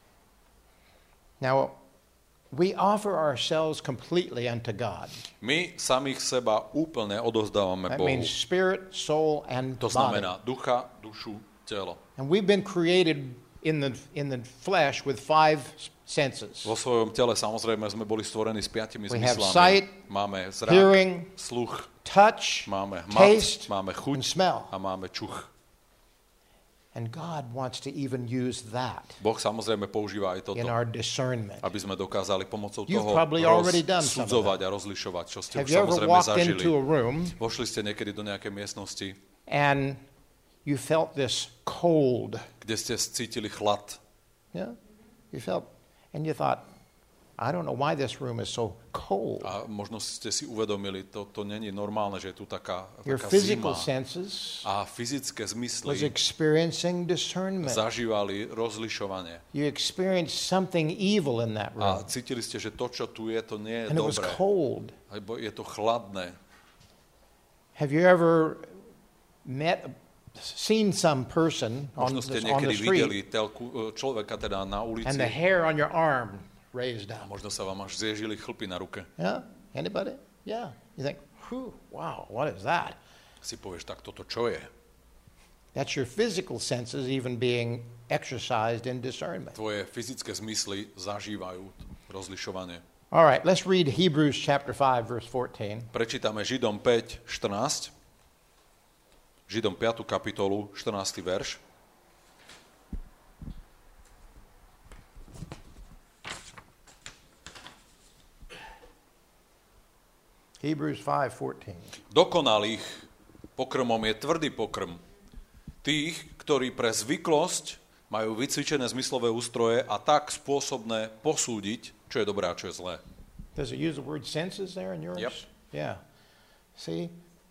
Now, we offer ourselves completely unto God. My samých seba úplne odovzdávame That Bohu. means spirit, soul, and To body. znamená ducha, dušu, telo. And we've been created in the, in the flesh with five senses. Vo svojom tele samozrejme sme boli stvorení s piatimi We have zmyslami. sight, Máme zrak, hearing, sluch, touch, máme taste, hmat, máme and chuť smell. a máme čuch. And God wants to even use that Boh samozrejme používa aj toto, in our discernment. aby sme dokázali pomocou You've toho probably already done some of rozsudzovať a rozlišovať, čo ste Have už you ever samozrejme walked zažili. into a room Vošli ste niekedy do nejakej miestnosti, and you felt this cold? kde ste cítili chlad. Yeah? You felt, and you thought, I don't know why this room is so cold. A možno ste si uvedomili, to, to není normálne, že je tu taká, Your taká physical zima. senses A fyzické was zmysly experiencing discernment. zažívali rozlišovanie. You experienced something evil in that A room. cítili ste, že to, čo tu je, to nie je And it was dobré. cold. Lebo je to chladné. Have you ever met, seen some person on Možno ste the, on the niekedy videli street telku, človeka teda na ulici and the hair on your arm raised a up? možno sa vám až zježili chlpy na ruke. Yeah? Anybody? Yeah. You think, whew, wow, what is that? Si povieš, tak toto čo je? That's your physical senses even being exercised in discernment. Tvoje fyzické zmysly zažívajú rozlišovanie. All right, let's read Hebrews chapter five, verse fourteen. Prečítame Židom päť, štrnásť. Židom piatu kapitolu, štrnásty verš. Hebrews five fourteen. Dokonalých pokrmom je tvrdý pokrm. Tých, ktorí pre zvyklosť majú vycvičené zmyslové ústroje a tak spôsobné posúdiť, čo je dobré a čo je zlé. Does it use the word senses there in yours? Yep. Yeah. See?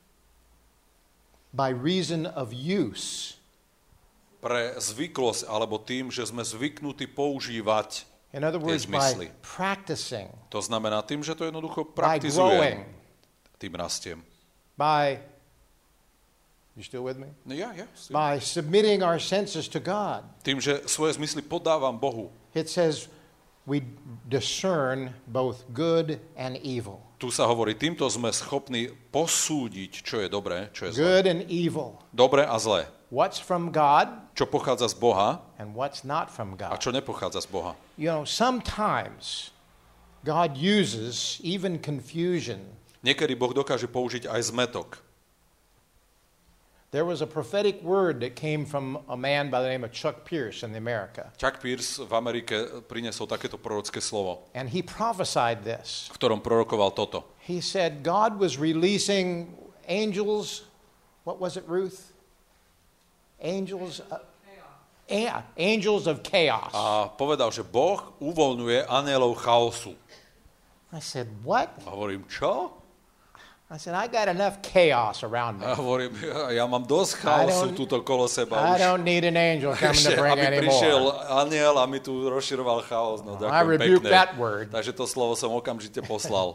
By reason of use. Pre zvyklosť, alebo tým, že sme zvyknutí používať In other tie words, zmysly. by practicing, To znamená tým, že to jednoducho by growing, praktizujem, tým rastiem. by, you still with me? No ja, ja. si- By submitting our senses to God. Tým, že svoje zmysly podávam Bohu. It says we discern both good and evil. Tu sa hovorí, týmto sme schopní posúdiť, čo je dobré, čo je zlé. Good and evil. Dobre a zlé. What's from God Čo pochádza z Boha and what's not from a God. čo nepochádza z Boha. You know, sometimes God uses even confusion. Niekedy Boh dokáže použiť aj zmetok. There was a prophetic word that came from a man by the name of Chuck Pierce in America. Chuck Pierce v Amerike priniesol takéto prorocké slovo, And he prophesied this. v ktorom prorokoval toto. He said God was releasing angels. What was it, Ruth? Angels. Uh, yeah, angels of chaos. A povedal, že Boh uvoľňuje anielov chaosu. I said, what? A hovorím, čo? I said, I got enough chaos around me. A hovorím, ja, ja mám dosť I chaosu don't- túto kolo seba I už. don't need an angel coming Ešte, to bring aby any prišiel more. aniel a mi tu rozširoval chaos. No, I ďakujem rebuke pekne. that word. Takže to slovo som okamžite poslal.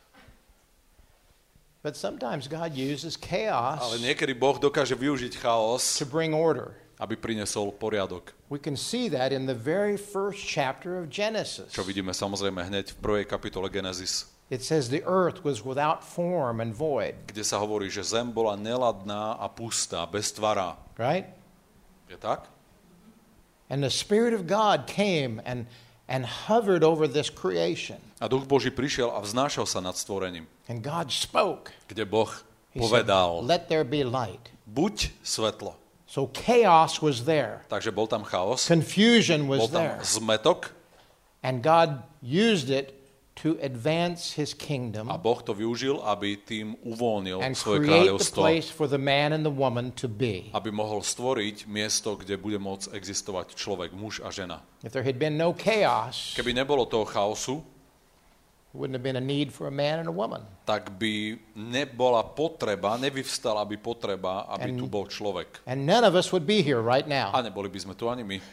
But sometimes God uses Ale chaos niekedy Boh dokáže využiť chaos, to bring order. aby priniesol poriadok. We can see that in the very first chapter of Genesis. Čo vidíme samozrejme hneď v prvej kapitole Genesis, It says the earth was without form and void, kde sa hovorí, že zem bola neladná a pustá, bez tvara. right? Je tak? And the Spirit of God came and, and hovered over this creation. A Duch Boží prišiel a vznášal sa nad stvorením, And God spoke. kde Boh He said, povedal, let there be light. buď svetlo. So chaos was there. Takže bol tam chaos, Confusion bol was tam there. zmetok And God used it to advance his kingdom a Boh to využil, aby tým uvoľnil and svoje create the kráľovstvo, place for the man and the woman to be. aby mohol stvoriť miesto, kde bude môcť existovať človek, muž a žena. If there had been no chaos, Keby nebolo toho chaosu, there wouldn't have been a need for a man and a woman. tak by nebola potreba, nevyvstala by potreba, aby And- tu bol človek. And none of us would be here right now. A neboli by sme tu ani my.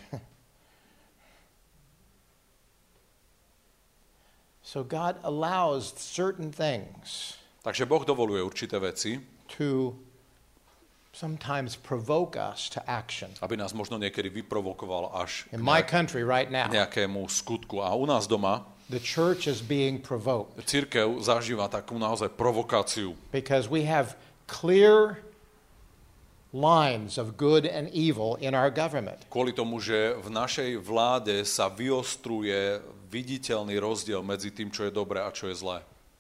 So God allows certain things Takže Boh dovoluje určité veci, to sometimes provoke us to action. aby nás možno niekedy vyprovokoval až In k my nejak- country right now, nejakému skutku. A u nás doma the church is being provoked cirkev zažíva takú naozaj provokáciu, because we have clear lines of good and evil in our government. Kvôli tomu, že v našej vláde sa vyostruje viditeľný rozdiel medzi tým, čo je dobré a čo je zlé.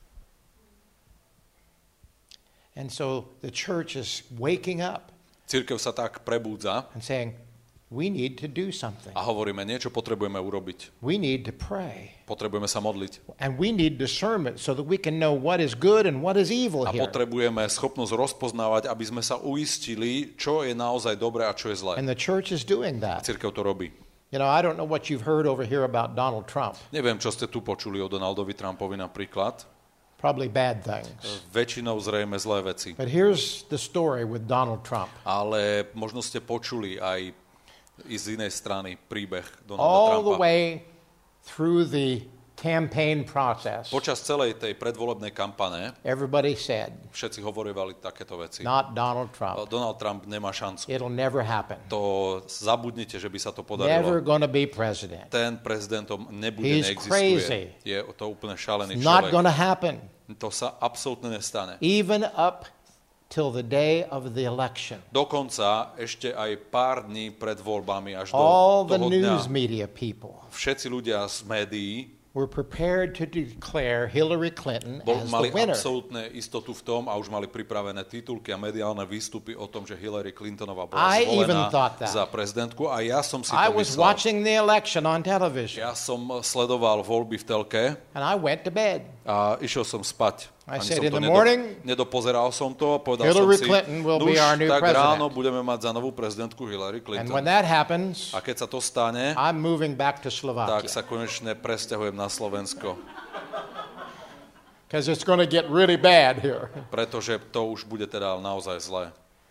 And so the church is waking up Cirkev sa tak prebúdza and saying, we need to do something. a hovoríme, niečo potrebujeme urobiť. We need to pray. Potrebujeme sa modliť. And we need discernment so that we can know what is good and what is evil A here. potrebujeme schopnosť rozpoznávať, aby sme sa uistili, čo je naozaj dobré a čo je zlé. And the church is doing that. Cirkev to robí. You know, I don't know what you've heard over here about Donald Trump. Neviem, čo ste tu počuli o Donaldovi Trumpovi napríklad. Probably bad things. Väčšinou zrejme zlé veci. But here's the story with Donald Trump. Ale možno ste počuli aj i z inej strany príbeh Donalda All the Trumpa. way through the campaign process, Počas celej tej predvolebnej kampane everybody said, všetci hovorili takéto veci. not Donald Trump. Donald Trump nemá šancu. It'll never happen. To zabudnite, že by sa to Never podarilo. going to be president. Ten prezidentom nebude, He's neexistuje. crazy. Je to úplne šalený It's not človek. going to happen. To sa absolútne nestane. Even up till the day of the election. Dokonca ešte aj pár dní pred voľbami až do All the toho news dňa media people všetci ľudia z médií were prepared to declare Hillary Clinton bol, as mali the winner. absolútne istotu v tom a už mali pripravené titulky a mediálne výstupy o tom, že Hillary Clintonová bola I even zvolená thought that. za prezidentku a ja som si I to was myslel. watching the election on television, Ja som sledoval voľby v telke and I went to bed. a išiel som spať. I Ani said, som in to the nedo- morning, nedopozeral som to a povedal Hillary som si, Clinton will nuž, be our new tak president. ráno budeme mať za novú prezidentku Hillary And Clinton. when that happens, A keď sa to stane, I'm moving back to tak Slovakia sa konečne presťahujem na Slovensko, because it's going to get really bad here. pretože to už bude teda naozaj zlé.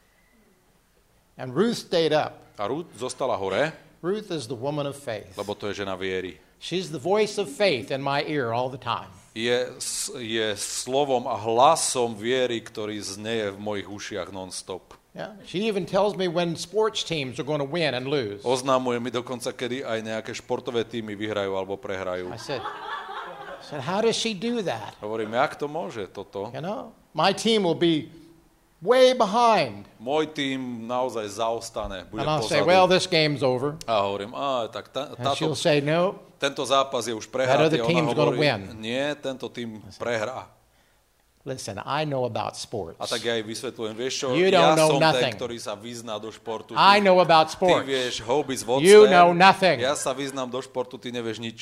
And Ruth stayed up. A Ruth zostala hore, Ruth is the woman of faith. lebo to je žena viery. She's the voice of faith in my ear all the time. Je, je slovom a hlasom viery, ktorý znieje v mojich ušiach non-stop. Yeah. She even tells me when sports teams are going to win and lose. Oznámuje mi dokonca, kedy aj nejaké športové týmy vyhrajú alebo prehrajú. I said, I said, how does she do that? Hovorím, jak to môže toto? You know, my team will be way behind. Môj tým naozaj zaostane, bude And I'll say, pozadu. well, this game's over. A hovorím, á, tak tá, And she'll táto, say, no, tento zápas je už That other prehratý. Ona team's gonna hovorí, win. nie, tento tým prehrá. listen, I know about sports. A tak ja jej vysvetľujem, vieš čo, You ja don't know som nothing. ten, ktorý sa vyzná do športu. I Ty, know about ty sports. vieš hobby z You know nothing. Ja sa vyznám do športu, ty nevieš nič.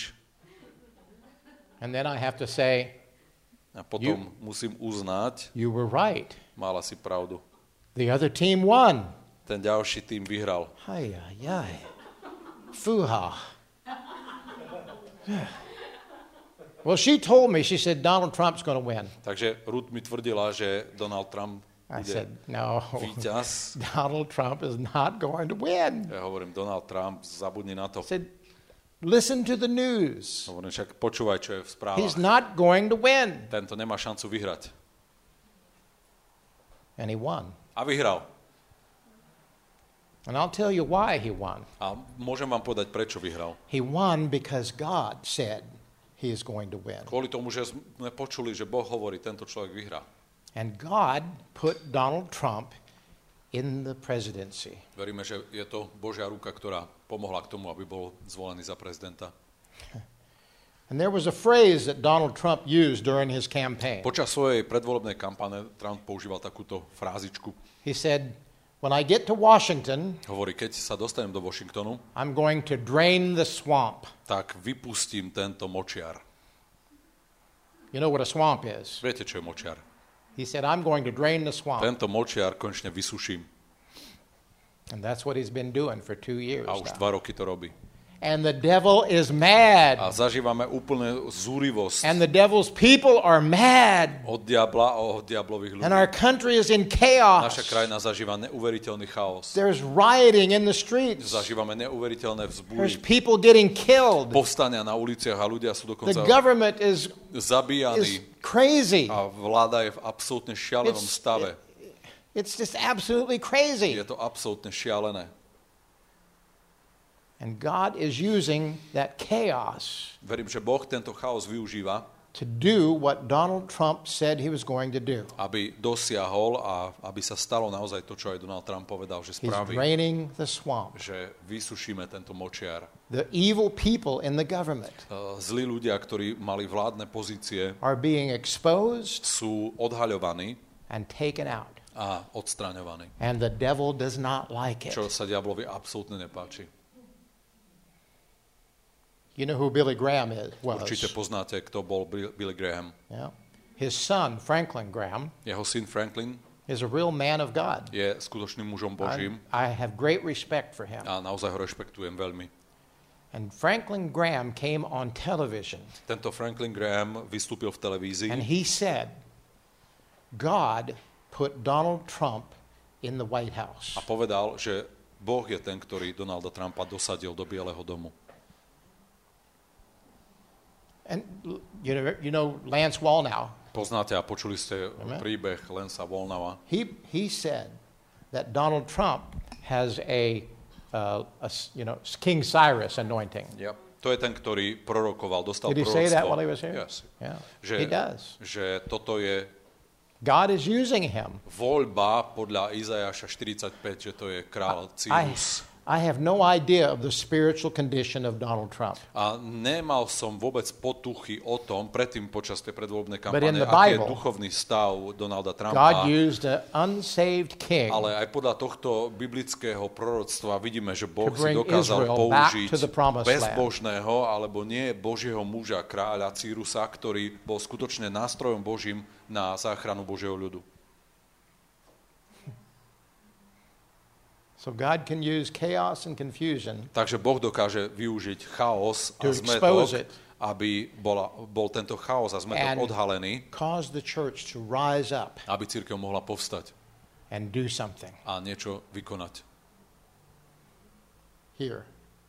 And then I have to say, A potom musím uznať, you were right. mala si pravdu. The other team won. Ten ďalší tým vyhral. Ay, ay, ay. Fuha. Well, she told me, she said, Donald Trump's going to win. Takže Ruth mi tvrdila, že Donald Trump I bude said, no, víťaz. Donald Trump is not going to win. Ja hovorím, Donald Trump, zabudni na to. I said, listen to the news. Hovorím, však počúvaj, čo je v správach. He's not going to win. Tento nemá šancu vyhrať. And he won. A vyhral. And I'll tell you why he won. A môžem vám povedať, prečo vyhral. He won because God said he is going to win. Kvôli tomu, že sme počuli, že Boh hovorí, tento človek vyhrá. And God put Donald Trump in the presidency. Veríme, že je to Božia ruka, ktorá pomohla k tomu, aby bol zvolený za prezidenta. And there was a phrase that Donald Trump used during his campaign. Počas svojej predvolebnej kampane Trump používal takúto frázičku. He said, when I get to Washington, Hovorí, keď sa dostanem do Washingtonu, I'm going to drain the swamp. tak vypustím tento močiar. You know what a swamp is? Viete, čo je močiar? He said, I'm going to drain the swamp. Tento močiar konečne vysuším. And that's what he's been doing for two years A už now. dva roky to robí. And the devil is mad. A zažívame úplne zúrivosť And the devil's people are mad. od diabla a od diablových ľudí. And our country is in Naša chaos. krajina zažíva neuveriteľný chaos. There's rioting in the streets. Zažívame neuveriteľné There's vzbúry, people getting killed. povstania na uliciach a ľudia sú The dokonca government is, zabíjaní is crazy. a vláda je v absolútne šialenom It's, stave. it's just absolutely crazy. Je to absolútne šialené. And God is using that chaos Verím, že Boh tento chaos využíva, to do what Donald Trump said he was going to do. Aby dosiahol a aby sa stalo naozaj to, čo aj Donald Trump povedal, že He's spraví. draining the swamp. Že vysušíme tento močiar. The evil people in the government Uh, Zlí ľudia, ktorí mali vládne pozície, are being exposed sú odhaľovaní and taken out. a odstraňovaní. And the devil does not like it. Čo sa diablovi absolútne nepáči. You know who Billy Graham is? Was. Určite poznáte, kto bol Billy Graham. Yeah. His son, Franklin Graham, Jeho syn Franklin is a real man of God. je skutočným mužom I, Božím I have great respect for him. a naozaj ho rešpektujem veľmi. And Franklin Graham came on television Tento Franklin Graham vystúpil v televízii and he said, God put Donald Trump in the White House. a povedal, že Boh je ten, ktorý Donalda Trumpa dosadil do Bieleho domu. And you know, you know Lance Wallnau, Poznáte a počuli ste Amen. príbeh Lensa Volnova. he, he said that Donald Trump has a, uh, a s- you know, King Cyrus anointing. Yep. To je ten, ktorý prorokoval, dostal Did he say that proroctvo. while he was here? Yes. Yeah, Že, he does. že toto je God is using him. voľba podľa Izajaša štyridsaťpäť, že to je král I, Cyrus. I have no idea of the spiritual condition of Donald Trump. A nemal som vôbec potuchy o tom, predtým počas tej predvoľbnej But in kampane, the aký je Bible, duchovný stav Donalda Trumpa. God used an unsaved king Ale aj podľa tohto biblického proroctva vidíme, že Boh to si bring dokázal Israel back použiť to the promised land. bezbožného alebo nie Božieho muža, kráľa Cyrusa, ktorý bol skutočne nástrojom Božím na záchranu Božieho ľudu. So God can use chaos and confusion Takže Boh dokáže využiť chaos a To zmetok, expose it. aby bola, bol tento chaos a zmetok And- odhalený, cause the church to rise up aby cirkev mohla povstať and do something a niečo vykonať. here.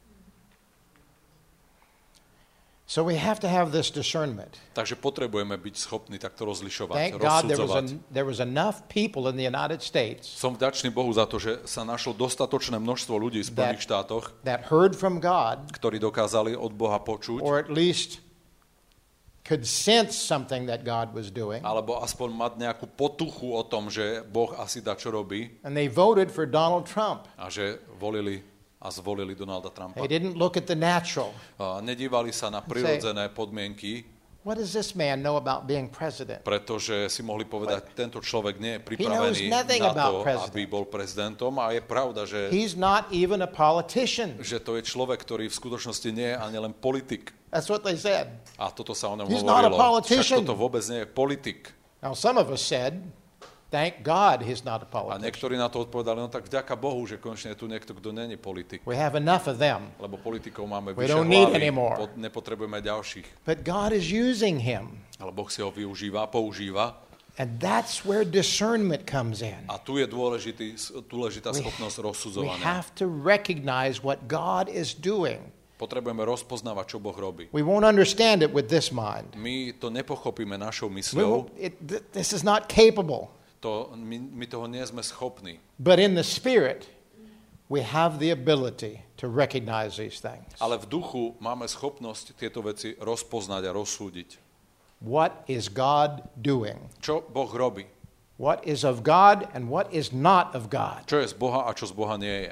So we have to have this discernment. Takže potrebujeme byť schopní takto rozlišovať, Thank God there was, rozsudzovať. en- there was enough people in the United States Som vďačný Bohu za to, že sa našlo dostatočné množstvo ľudí v Spojených That- štátoch, that heard from God, ktorí dokázali od Boha počuť, or at least could sense something that God was doing, alebo aspoň mať nejakú potuchu o tom, že Boh asi dá, čo robí, and they voted for Donald Trump. a že volili a zvolili Donalda Trumpa. They didn't look at the natural. A nedívali sa na prirodzené podmienky, What does this man know about being president? pretože si mohli povedať, tento človek nie je knows pripravený nothing na about to, president. aby bol prezidentom. A je pravda, že, He's not even a politician. že to je človek, ktorý v skutočnosti nie je ani len politik. That's what they said. A toto sa o ňom He's not a hovorilo. politician. Však toto vôbec nie je politik. Now, some of us said, thank God he's not a A politician. niektorí na to odpovedali, no tak vďaka Bohu, že konečne je tu niekto, kto není politik. We have enough of them. Lebo politikov máme We vyše don't need hlavy, anymore. pot- nepotrebujeme ďalších. But God is using him. Ale Boh si ho využíva, používa. And that's where discernment comes in. A tu je dôležitý, dôležitá We- schopnosť We rozsudzovania. have to recognize what God is doing. Potrebujeme rozpoznávať, čo Boh robí. We won't understand it with this mind. My to nepochopíme našou We mysľou, won't, it, th- this is not capable. to, my, my toho nie sme schopní. But in the spirit, we have the ability to recognize these things. Ale v duchu máme schopnosť tieto veci rozpoznať a rozsúdiť. What is God doing? Čo Boh robí? What is of God and what is not of God? Čo je z Boha a čo z Boha nie je?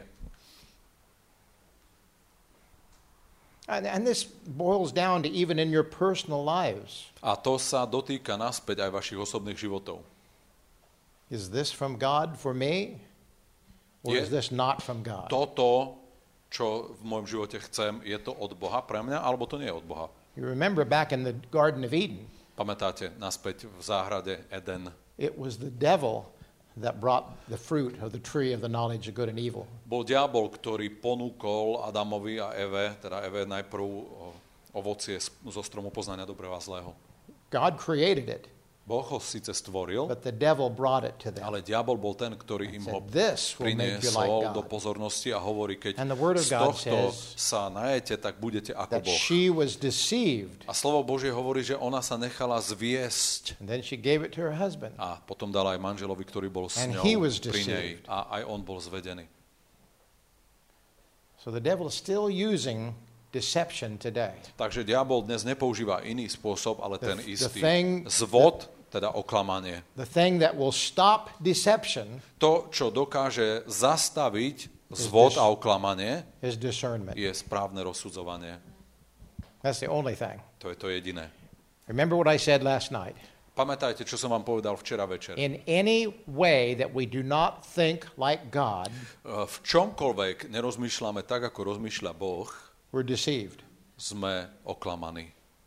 And, and this boils down to even in your personal lives. A to sa dotýka naspäť aj vašich osobných životov. Is this from God for me? Or Je- is this not from God? Toto, čo v môjom živote chcem, je to od Boha pre mňa, alebo to nie je od Boha? You remember back in the Garden of Eden, Pamätáte, naspäť v záhrade Eden. it was the devil that brought the fruit of the tree of the knowledge of good and evil. Bol diabol, ktorý ponúkol Adamovi a Eve, teda Eve najprv o, ovocie z- zo stromu poznania dobrého a zlého. God created it, Boh ho síce stvoril, but the devil brought it to them. ale diabol bol ten, ktorý im ho Said, this will make you like priniesol do God. pozornosti a hovorí, keď And the word of z God tohto says sa najete, tak budete ako That Boh. she was deceived, A slovo Božie hovorí, že ona sa nechala zviesť and then she gave it to her husband. a potom dala aj manželovi, ktorý bol s And ňou he was pri nej deceived. a aj on bol zvedený. So the devil is still using deception today. Takže diabol dnes nepoužíva iný spôsob, ale ten The- the istý. thing- Zvod, teda oklamanie. The thing that will stop deception To, čo dokáže zastaviť zvod a oklamanie, is discernment. je správne rozsudzovanie. That's the only thing. To je to jediné. Remember what I said last night. Pamätajte, čo som vám povedal včera večer. In any way that we do not think like God, V čomkoľvek nerozmýšľame tak, ako rozmýšľa Boh, we're deceived. sme oklamaní.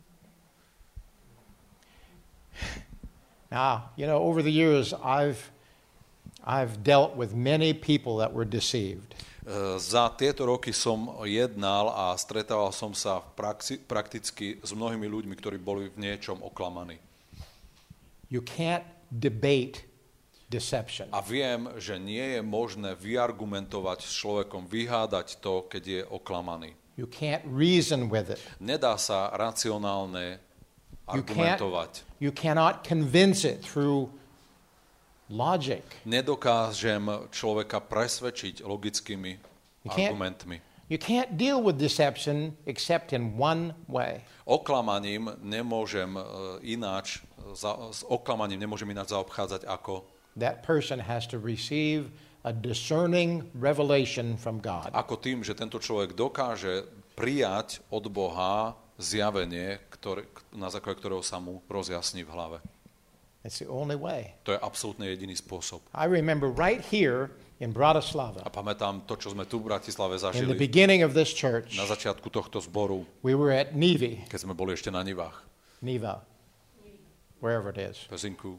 Now, you know, over the years, I've, I've dealt with many people that were deceived. E, Za tieto roky som jednal a stretával som sa v praxi, prakticky s mnohými ľuďmi, ktorí boli v niečom oklamaní. You can't debate deception. A viem, že nie je možné vyargumentovať s človekom, vyhádať to, keď je oklamaný. You can't reason with it. Nedá sa racionálne You can't, argumentovať. you cannot convince it through logic. Nedokážem človeka presvedčiť logickými You can't- argumentmi. You can't deal with deception except in one way. Oklamaním nemôžem e, ináč, za, s oklamaním nemôžem ináč zaobchádzať ako, That person has to receive a discerning revelation from God. ako tým, že tento človek dokáže prijať od Boha zjavenie, ktoré, na základe ktorého sa mu rozjasní v hlave. It's the only way. To je absolútne jediný spôsob. I remember right here in Bratislava, A pamätám to, čo sme tu v Bratislave in the zažili beginning of this church, na začiatku tohto zboru, we were at Nivi, keď sme boli ešte na Nivách, Niva, wherever it is. Pezinku.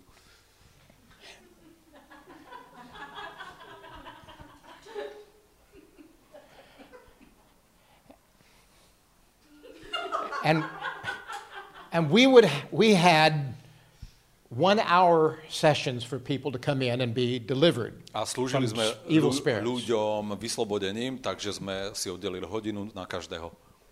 And and we would we had one hour sessions for people to come in and be delivered. A slúžili From sme evil ľu- spirits. ľuďom vyslobodením, takže sme si oddelili hodinu na každého.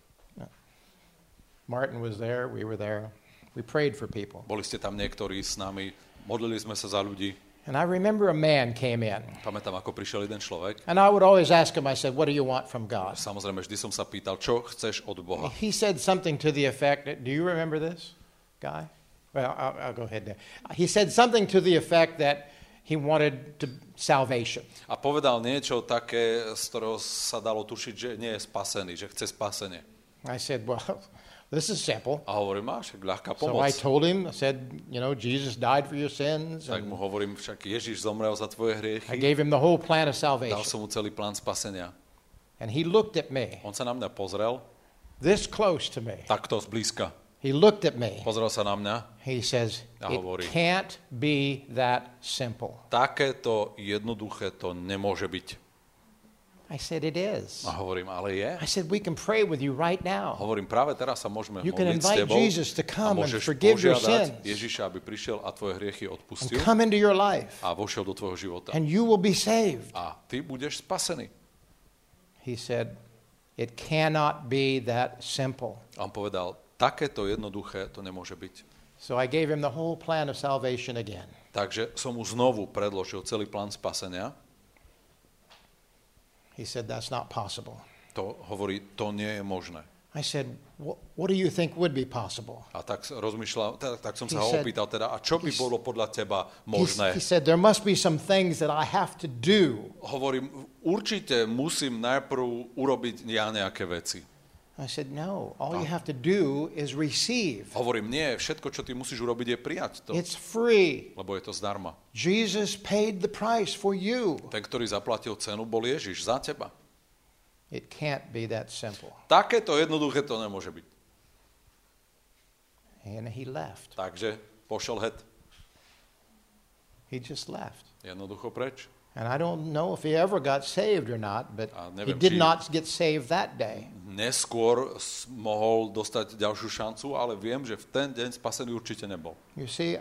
Martin was there, we were there. We prayed for people. Boli ste tam niektorí s nami, modlili sme sa za ľudí. And I remember a man came in. Pamätám, ako prišiel jeden človek. And I would always ask him, I said, what do you want from God? Samozrejme, vždy som sa pýtal, čo chceš od Boha. He said something to the effect, do you remember this guy? Well, I'll, I'll go ahead there. He said something to the effect that he wanted to, salvation. A povedal niečo také, z ktorého sa dalo tušiť, že nie je spasený, že chce spasenie. I said, well, this is simple. A hovorím, máš ľahká So pomoc. I told him, I said, you know, Jesus died for your sins. Tak mu And hovorím, však Ježiš zomrel za tvoje I hriechy. gave him the whole plan of Dal salvation. som mu celý plán spasenia. And he looked at me, On sa na mňa pozrel, this close to me. takto zblízka. He looked at me. Pozrel sa na mňa. He says, A it hovorí. can't be that simple. Takéto jednoduché to nemôže byť. I said, it is. A hovorím, ale je. I said, we can pray with you right now. Hovorím, práve teraz sa môžeme You can modliť s invite tebou Jesus to a come and môžeš forgive your požiadať sins. Ježiša, aby prišiel a tvoje hriechy And odpustil come into your life. a vošiel do tvojho života. And you will be saved. A ty budeš spasený. He said, it cannot be that simple. A on povedal, takéto jednoduché to nemôže byť. So I gave him the whole plan of salvation again. Takže som mu znovu predložil celý plán spasenia. He said, that's not possible. To hovorí, to nie je možné. I said, "Wh- what do you think would be possible? A tak rozmýšľal, tak, tak som sa He ho said- opýtal teda, a čo by he- bolo podľa teba He, možné? he said, there must be some things that I have to do. Hovorím, určite musím najprv urobiť ja nejaké veci. I said, no, all you have to do is receive. Hovorím, nie, všetko, čo ty musíš urobiť, je prijať to, It's free. lebo je to zdarma. Jesus paid the price for you. Ten, ktorý zaplatil cenu, bol Ježiš za teba. It can't be that simple. Takéto jednoduché to nemôže byť. And he left. Takže pošel het He just left. jednoducho preč. And I don't know if he ever got saved or not, but A he neviem, did či- not get saved that day. Neskôr s- mohol dostať ďalšiu šancu, ale viem, že v ten deň spasený určite nebol. You see,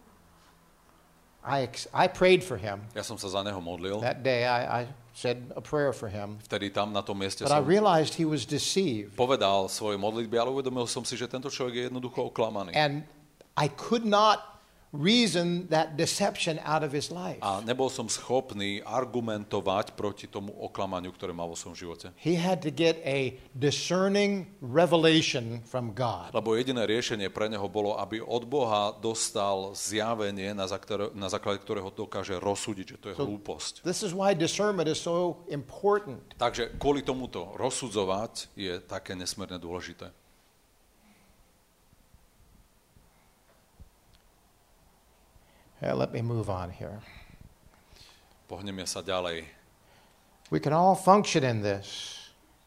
I, ex- I prayed for him. Ja som sa za neho modlil. That day I, I said a prayer for him. Vtedy tam na tom mieste But I som realized he was deceived. povedal svoje modlitby, ale uvedomil som si, že tento človek je jednoducho oklamaný. And I could not reason that deception out of his life. A nebol som schopný argumentovať proti tomu oklamaniu, ktoré mal vo svojom živote. He had to get a discerning revelation from God. Lebo jediné riešenie pre neho bolo, aby od Boha dostal zjavenie, na základe, na základe ktorého dokáže rozsúdiť, že to je So, hlúposť. This is why discernment is so important. Takže kvôli tomuto rozsudzovať je také nesmierne dôležité. Uh, let me move on here. Pohneme sa ďalej. We can all function in this.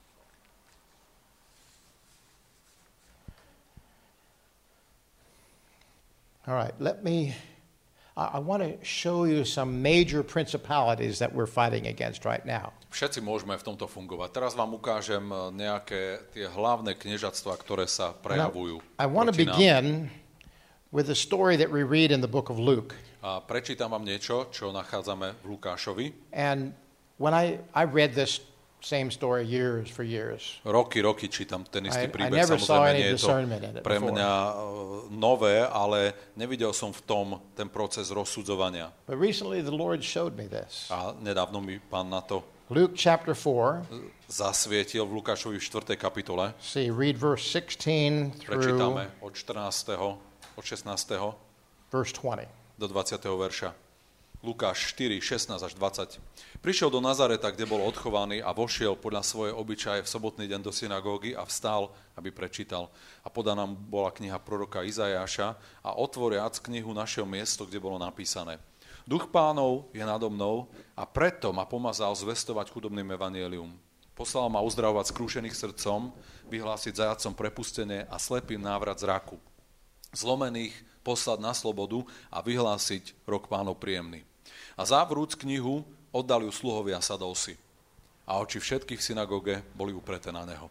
All right, let me, I, I want to show you some major principalities that we're fighting against right now. Všetci môžeme v tomto fungovať. Teraz vám ukážem nejaké tie hlavné kniežatstvá, ktoré sa prejavujú. I want to proti nám. begin with a story that we read in the book of Luke. A prečítam vám niečo, čo nachádzame v Lukášovi. And when I, I read this same story years for years. Roky, roky čítam ten istý I- I príbeh. never saw Samozrejme, any nie je to discernment in it pre before. mňa uh, nové, ale nevidel som v tom ten proces rozsudzovania. But recently the Lord showed me this. A nedávno mi pán na to Luke chapter four, zasvietil v Lukášovi v štvrtej kapitole. see, read verse sixteen through Prečítame od štrnásteho od šestnásteho verse twenty. do dvadsiateho verša. Lukáš štyri, šestnásť až dvadsať. Prišiel do Nazareta, kde bol odchovaný a vošiel podľa svojej obyčaje v sobotný deň do synagógy a vstal, aby prečítal. A podaná mu bola kniha proroka Izajáša a otvoriac knihu našiel miesto, kde bolo napísané: Duch Pánov je nado mnou a preto ma pomazal zvestovať chudobným evanjelium. Poslal ma uzdravovať skrúšených srdcom, vyhlásiť zajatcom prepustenie a slepým návrat zraku. Zlomených poslať na slobodu a vyhlásiť rok Pánov príjemný. A závrúc knihu oddali ju sluhovia sadovsi. A oči všetkých v synagóge boli upreté na neho.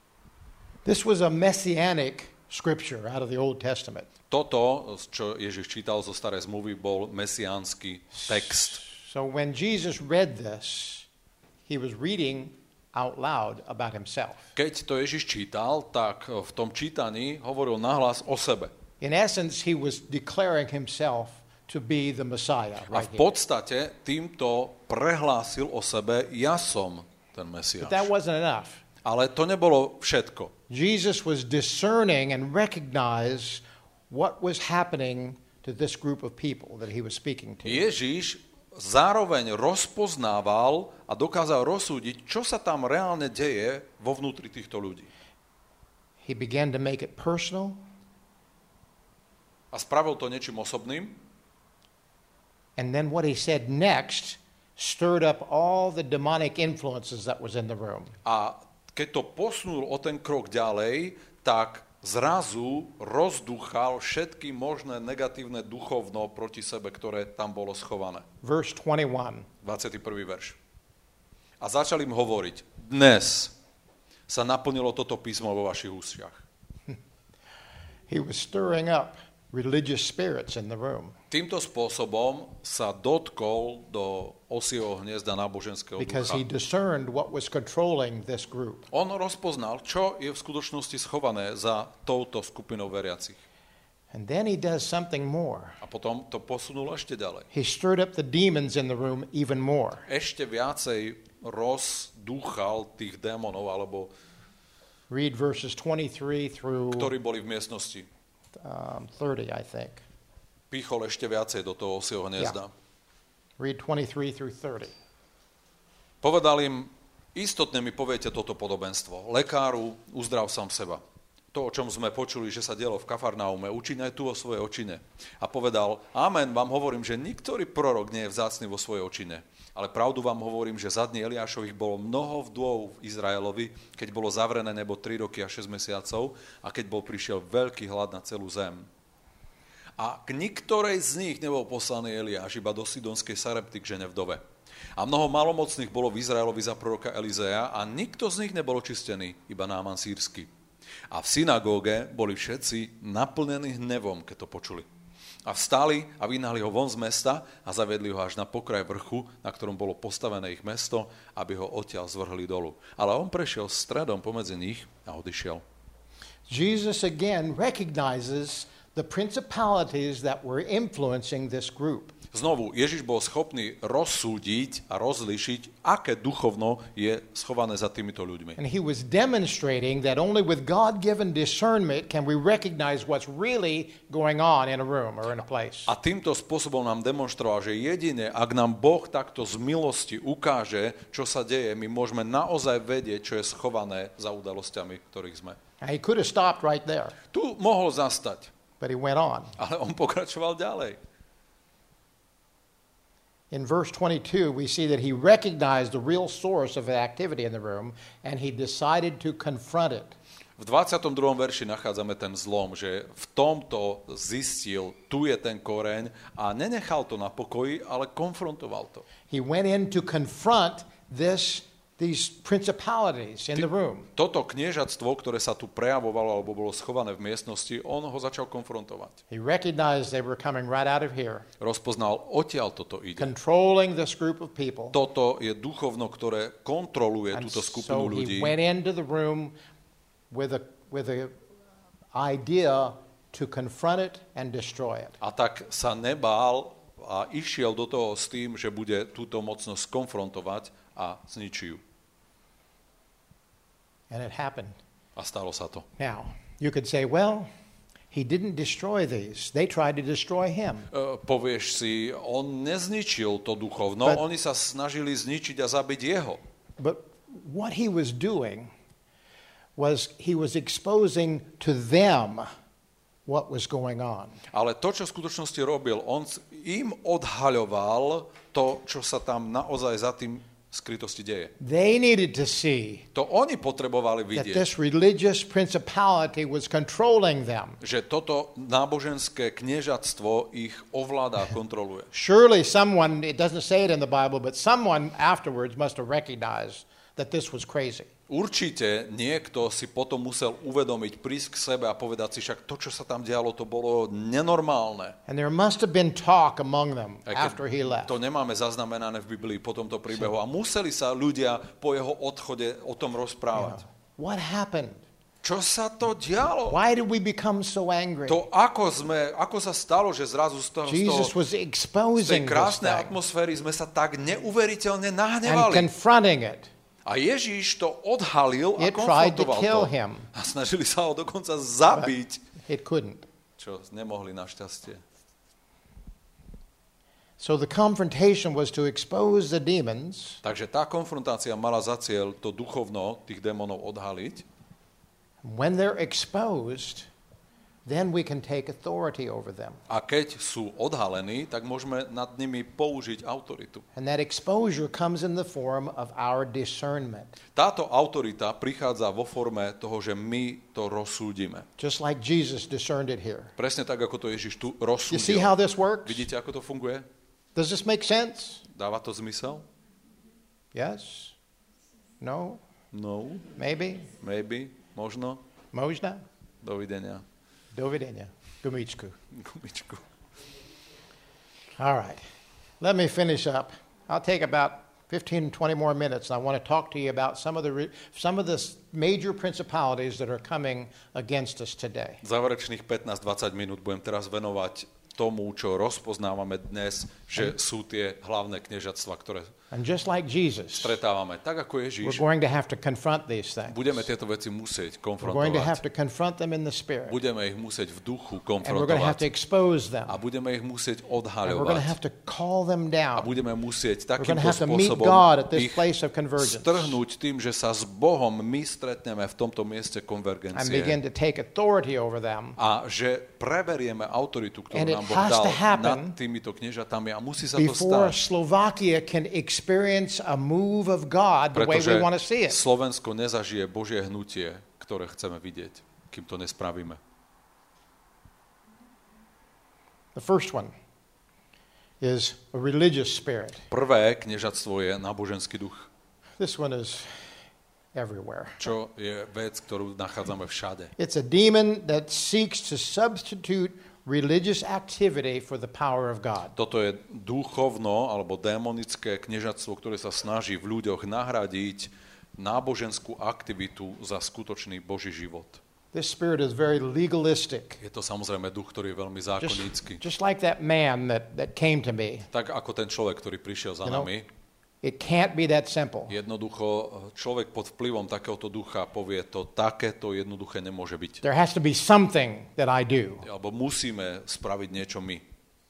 This was a messianic scripture out of the Old Testament. Toto, čo Ježiš čítal zo starej zmluvy, bol mesiánsky text. So when Jesus read this, he was reading out loud about himself. Keď to Ježiš čítal, tak v tom čítaní hovoril nahlas o sebe. In essence, he was declaring himself to be the Messiah. A Right v here. podstate týmto prehlásil o sebe: ja som ten Mesiáš. But that wasn't enough. Ale to nebolo všetko. Jesus was discerning and recognized what was happening to this group of people that he was speaking to. Ježiš zároveň rozpoznával a dokázal rozsúdiť, čo sa tam reálne deje vo vnútri týchto ľudí. He began to make it personal, A spravil to niečím osobným. and then what he said next stirred up all the demonic influences that was in the room. A keď to posunul o ten krok ďalej, tak zrazu rozdúchal všetky možné negatívne duchovno proti sebe, ktoré tam bolo schované. Verse twenty-one. dvadsiaty prvý verš. A začali im hovoriť: dnes sa naplnilo toto písmo vo vašich ústiach. He was stirring up religious spirits in the room Týmto spôsobom sa dotkol do osieho hniezda náboženského because he ducha. discerned what was controlling this group. On rozpoznal, čo je v skutočnosti schované za touto skupinou veriacich. And then he does something more. A potom to posunul ešte ďalej. He stirred up the demons in the room even more. Ešte viacej rozdúchal tých démonov, alebo Read verses twenty-three through ktorí boli v miestnosti. um, thirty, I think. Pýchol ešte viacej do toho osieho hniezda. Read twenty-three through thirty. Povedal im: istotne mi poviete toto podobenstvo. Lekáru, uzdrav sám seba. To, o čom sme počuli, že sa dielo v Kafarnaume, učiň aj tu vo svojej očine. A povedal: amen, vám hovorím, že niktorý prorok nie je vzácny vo svojej očine. Ale pravdu vám hovorím, že za dní Eliášových bolo mnoho vdôv v Izraelovi, keď bolo zavrené nebo tri roky a šesť mesiacov a keď bol prišiel veľký hlad na celú zem. A k niktorej z nich nebol poslaný Eliáš, iba do Sidonskej Sarepty k žene vdove. A mnoho malomocných bolo v Izraelovi za proroka Elizeja a nikto z nich nebol očistený, iba Náman sírsky. A v synagóge boli všetci naplnení hnevom, keď to počuli. A vstali a vyhnali ho von z mesta a zaviedli ho až na pokraj vrchu, na ktorom bolo postavené ich mesto, aby ho odtiaľ zvrhli dolu. Ale on prešiel stredom pomedzi nich a odišiel. Jesus again recognizes the principalities that were influencing this group. Znovu, Ježiš bol schopný rozsúdiť a rozlíšiť, aké duchovno je schované za týmito ľuďmi. And he was demonstrating that only with God-given discernment can we recognize what's really going on in a room or in a place. A týmto spôsobom nám demonstroval, že jedine, ak nám Boh takto z milosti ukáže, čo sa deje, my môžeme naozaj vedieť, čo je schované za udalosťami, ktorých sme. Now, he could have stopped right there, Tu mohol zastať, but he went on. ale on pokračoval ďalej. In verse twenty-two, we see that he recognized the real source of the activity in the room, and he decided to confront it. V dvadsiatom druhom verši nachádzame ten zlom, že v tomto zistil, tu je ten koreň a nenechal to na pokoji, ale konfrontoval to. He went in to confront this, these principalities in the room. Toto kniežatstvo, ktoré sa tu prejavovalo alebo bolo schované v miestnosti, on ho začal konfrontovať. He recognized they were coming right out of here, Rozpoznal, odtiaľ toto ide. controlling this group of people. Toto je duchovno, ktoré kontroluje And túto skupinu so ľudí. he went into the room with a, with a idea to confront it and destroy it. A tak sa nebál a išiel do toho s tým, že bude túto mocnosť konfrontovať a zničí ju. And it happened. A stalo sa to. Now, you could say, well, he didn't destroy these. They tried to destroy him. E, povieš si, on nezničil to duchovno, But- oni sa snažili zničiť a zabiť jeho. But what he was doing was he was exposing to them what was going on. Ale to, čo v skutočnosti robil, on im odhaľoval to, čo sa tam naozaj za tým skrytosti deje. They needed to see To oni potrebovali that vidieť, this religious principality was controlling them. že toto náboženské kniežatstvo ich ovláda a kontroluje. Surely someone, it doesn't say it in the Bible, but someone afterwards must have recognized that this was crazy. Určite niekto si potom musel uvedomiť, prísť k sebe a povedať si, však to, čo sa tam dialo, to bolo nenormálne. And there must have been talk among them Aj keď after he left. to nemáme zaznamenané v Biblii po tomto príbehu. A museli sa ľudia po jeho odchode o tom rozprávať. What happened? Čo sa to dialo? Why did we become so angry? To ako sme, ako sa stalo, že zrazu z toho, z toho Jesus was z tej exposing this krásnej thing atmosféry sme sa tak neuveriteľne and nahnevali. confronting it. A Ježíš to odhalil a It tried to konfrontoval kill to. him. A snažili sa ho dokonca zabiť, It couldn't. čo nemohli našťastie. So the confrontation was to expose the demons Takže tá konfrontácia mala za cieľ to duchovno tých démonov odhaliť. When they're exposed, then we can take authority over them. A keď sú odhalení, tak môžeme nad nimi použiť autoritu. And that exposure comes in the form of our discernment. Táto autorita prichádza vo forme toho, že my to rozsúdime. Just like Jesus discerned it here. Presne tak, ako to Ježiš tu You see how rozsúdil. this works? Vidíte, ako to funguje? Does this make sense? Dáva to zmysel? Yes? No? No, Maybe? maybe, možno. Možná? Dovidenia. Dovidenia. Gumičku. Gumičku. All right. Let me finish up. I'll take about fifteen, twenty more minutes, and I want to talk to you about some of the re- some of the s- major principalities that are coming against us today. Záverečných pätnásť dvadsať minút budem teraz venovať tomu, čo rozpoznávame dnes, že sú tie hlavné kniežatstva, ktoré And just like Jesus, stretávame. Tak ako we're Ježíš, going to have to confront these things. budeme tieto veci musieť We're going to have konfrontovať. to confront them in the Spirit. Budeme ich musieť v duchu And we're going to have to konfrontovať. expose them. A budeme ich musieť And we're going to have odhaľovať. to call them A down. budeme musieť We're going to takýmto have to meet spôsobom God at this ich place of convergence strhnúť tým, že sa s Bohom my stretneme v tomto mieste and konvergencie. begin to take authority over them. A že preberieme autoritu, ktorú And it nám Boh has dal to happen nad týmito kniežatami a musí sa to Before stať. Slovakia can experience a move of God the way Pretože we want to see it. Slovensko nezažije Božie hnutie, ktoré chceme vidieť, kým to nespravíme. The first one is a religious spirit. Prvé kniežatstvo je náboženský duch, This one is everywhere. čo je vec, ktorú nachádzame všade. It's a demon that seeks to substitute religious activity for the power of God. Toto je duchovno alebo démonické kniežatstvo, ktoré sa snaží v ľuďoch nahradiť náboženskú aktivitu za skutočný Boží život. This spirit is very legalistic. Je to samozrejme duch, ktorý je veľmi zákonnícky. Just, just like that man that, that came to me. Tak ako ten človek, ktorý prišiel za You know, nami. It can't be that simple. Jednoducho človek pod vplyvom takéhoto ducha povie to, takéto jednoduché nemôže byť. There has to be something that I do. Alebo musíme spraviť niečo my.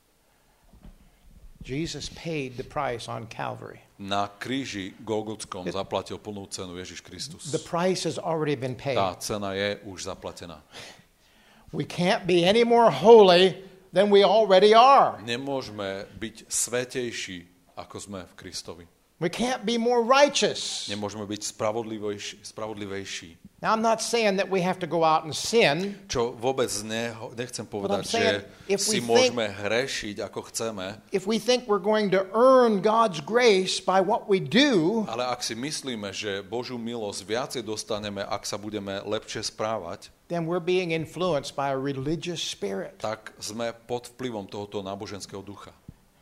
Jesus paid the price on Calvary. Na kríži Golgotskom zaplatil plnú cenu Ježiš Kristus. The price has already been paid. Tá cena je už zaplatená. We can't be any more holy than we already are. Nemôžeme byť svätejší, ako sme v Kristovi. We can't be more righteous. Nemôžeme byť spravodlivejší, spravodlivejší. Now, I'm not saying that we have to go out and sin. Čo vôbec ne, nechcem povedať, že si think, môžeme hrešiť, ako chceme. If we think we're going to earn God's grace by what we do, ale ak si myslíme, že Božiu milosť viacej dostaneme, ak sa budeme lepšie správať, then we're being influenced by a religious spirit. Tak sme pod vplyvom tohoto náboženského ducha.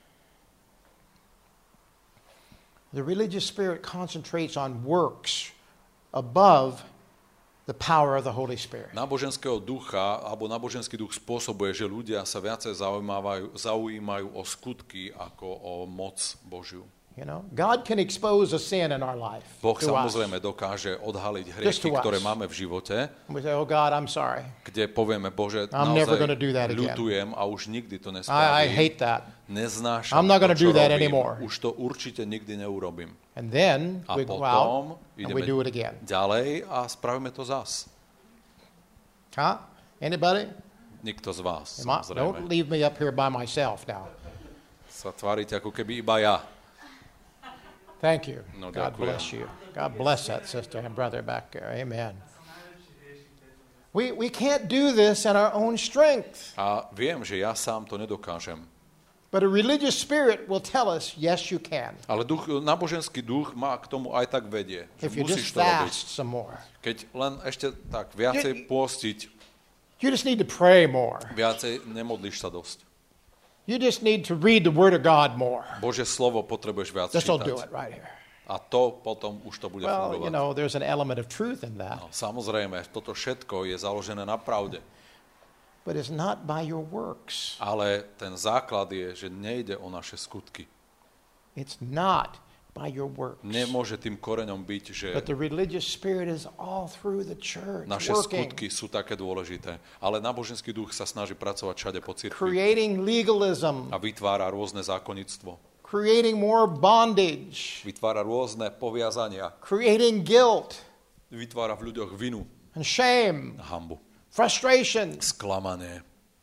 The religious spirit concentrates on works above the power of the Holy Spirit. Náboženského ducha, alebo náboženský duch spôsobuje, že ľudia sa viacej zaujímajú, zaujímajú o skutky ako o moc Božiu. You know, God can expose a sin in our life. Boh to samozrejme us. dokáže odhaliť hriechy, ktoré máme v živote. We say, oh God, I'm sorry. Kde povieme, Bože, I'm never gonna naozaj do that again. ľutujem a už nikdy to I, I nespravím. hate that. Neznášam I'm not to, gonna čo do that robím. anymore. Už to určite nikdy neurobím. And then A we go potom out and ideme we do it again. ďalej a spravíme to zas. Huh? Anybody? Nikto z vás, Am I- samozrejme. don't leave me up here by myself now. Sa tvárite ako keby iba ja. Thank you. No, God ďakujem. bless you. God bless that sister and brother back there. Amen. We, we can't do this in our own strength. A viem, že ja sám to nedokážem. But a religious spirit will tell us, yes, you can. Ale duch, náboženský duch ma k tomu aj tak vedie, že If you musíš just to robiť. fast some more. Keď len ešte tak viacej You- pôstiť, You just need to pray more. viacej nemodlíš sa dosť. You just need to read the Word of God more. Božie slovo potrebuješ viac This will do čítať. it right here. A to potom už to bude Well, fungovať. you know, there's an element of truth in that, No, samozrejme, toto všetko je založené na pravde. but it's not by your works. Ale ten základ je, že nejde o naše skutky. It's not by your works. Nemôže tým koreňom byť, že But the religious spirit is all through the church, naše working, skutky sú také dôležité. Ale náboženský duch sa snaží pracovať všade po cirkvi creating legalism, a vytvára rôzne zákonníctvo. creating more bondage, Vytvára rôzne poviazania. creating guilt Vytvára v ľuďoch vinu, and shame, hanbu, frustration. sklamanie.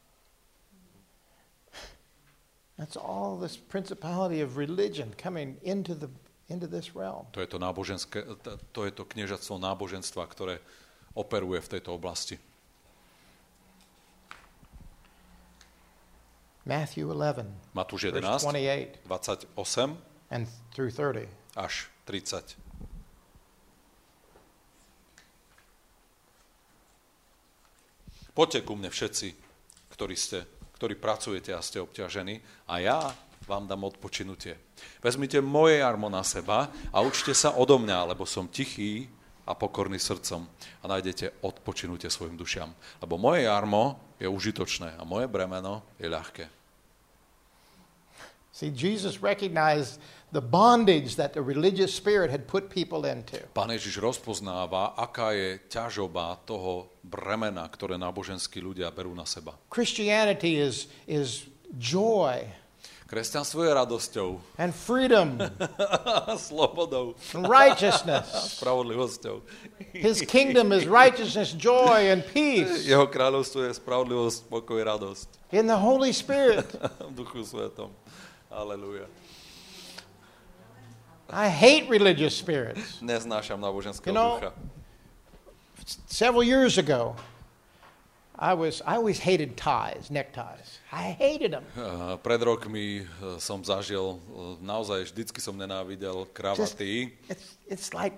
That's all this principality of religion coming into the into this realm. To je to náboženské, to- to je to kniežatstvo náboženstva, ktoré operuje v tejto oblasti. Matthew eleven, Matúš verse jedenásť, twenty-eight dvadsaťosem and through thirty. až tridsať. Poďte ku mne všetci, ktorí, ste, ktorí pracujete a ste obťažení, a ja vám dám odpočinutie. Vezmite moje jarmo na seba a učte sa odo mňa, lebo som tichý a pokorný srdcom a nájdete odpočinutie svojim dušiam. Lebo moje jarmo je užitočné a moje bremeno je ľahké. See, Jesus recognized the bondage that the religious spirit had put people into. Pán Ježiš rozpoznáva, aká je ťažoba toho bremena, ktoré náboženskí ľudia berú na seba. Christianity is, is joy Kresťanstvo je radosťou, and freedom slobodou, and righteousness. spravodlivosťou. His kingdom is righteousness, joy, and peace Jeho kráľovstvo je spravodlivosť, pokoj, radosť in the Holy Spirit. v Duchu Svetom. Aleluja. I hate religious spirits. Neznášam náboženského You know, ducha. Several years ago, I was I always hated ties, neckties. I hated them. Uh, Pred rokmi uh, som zažil, uh, naozaj vždycky som nenávidel Just, kravaty, it's it's like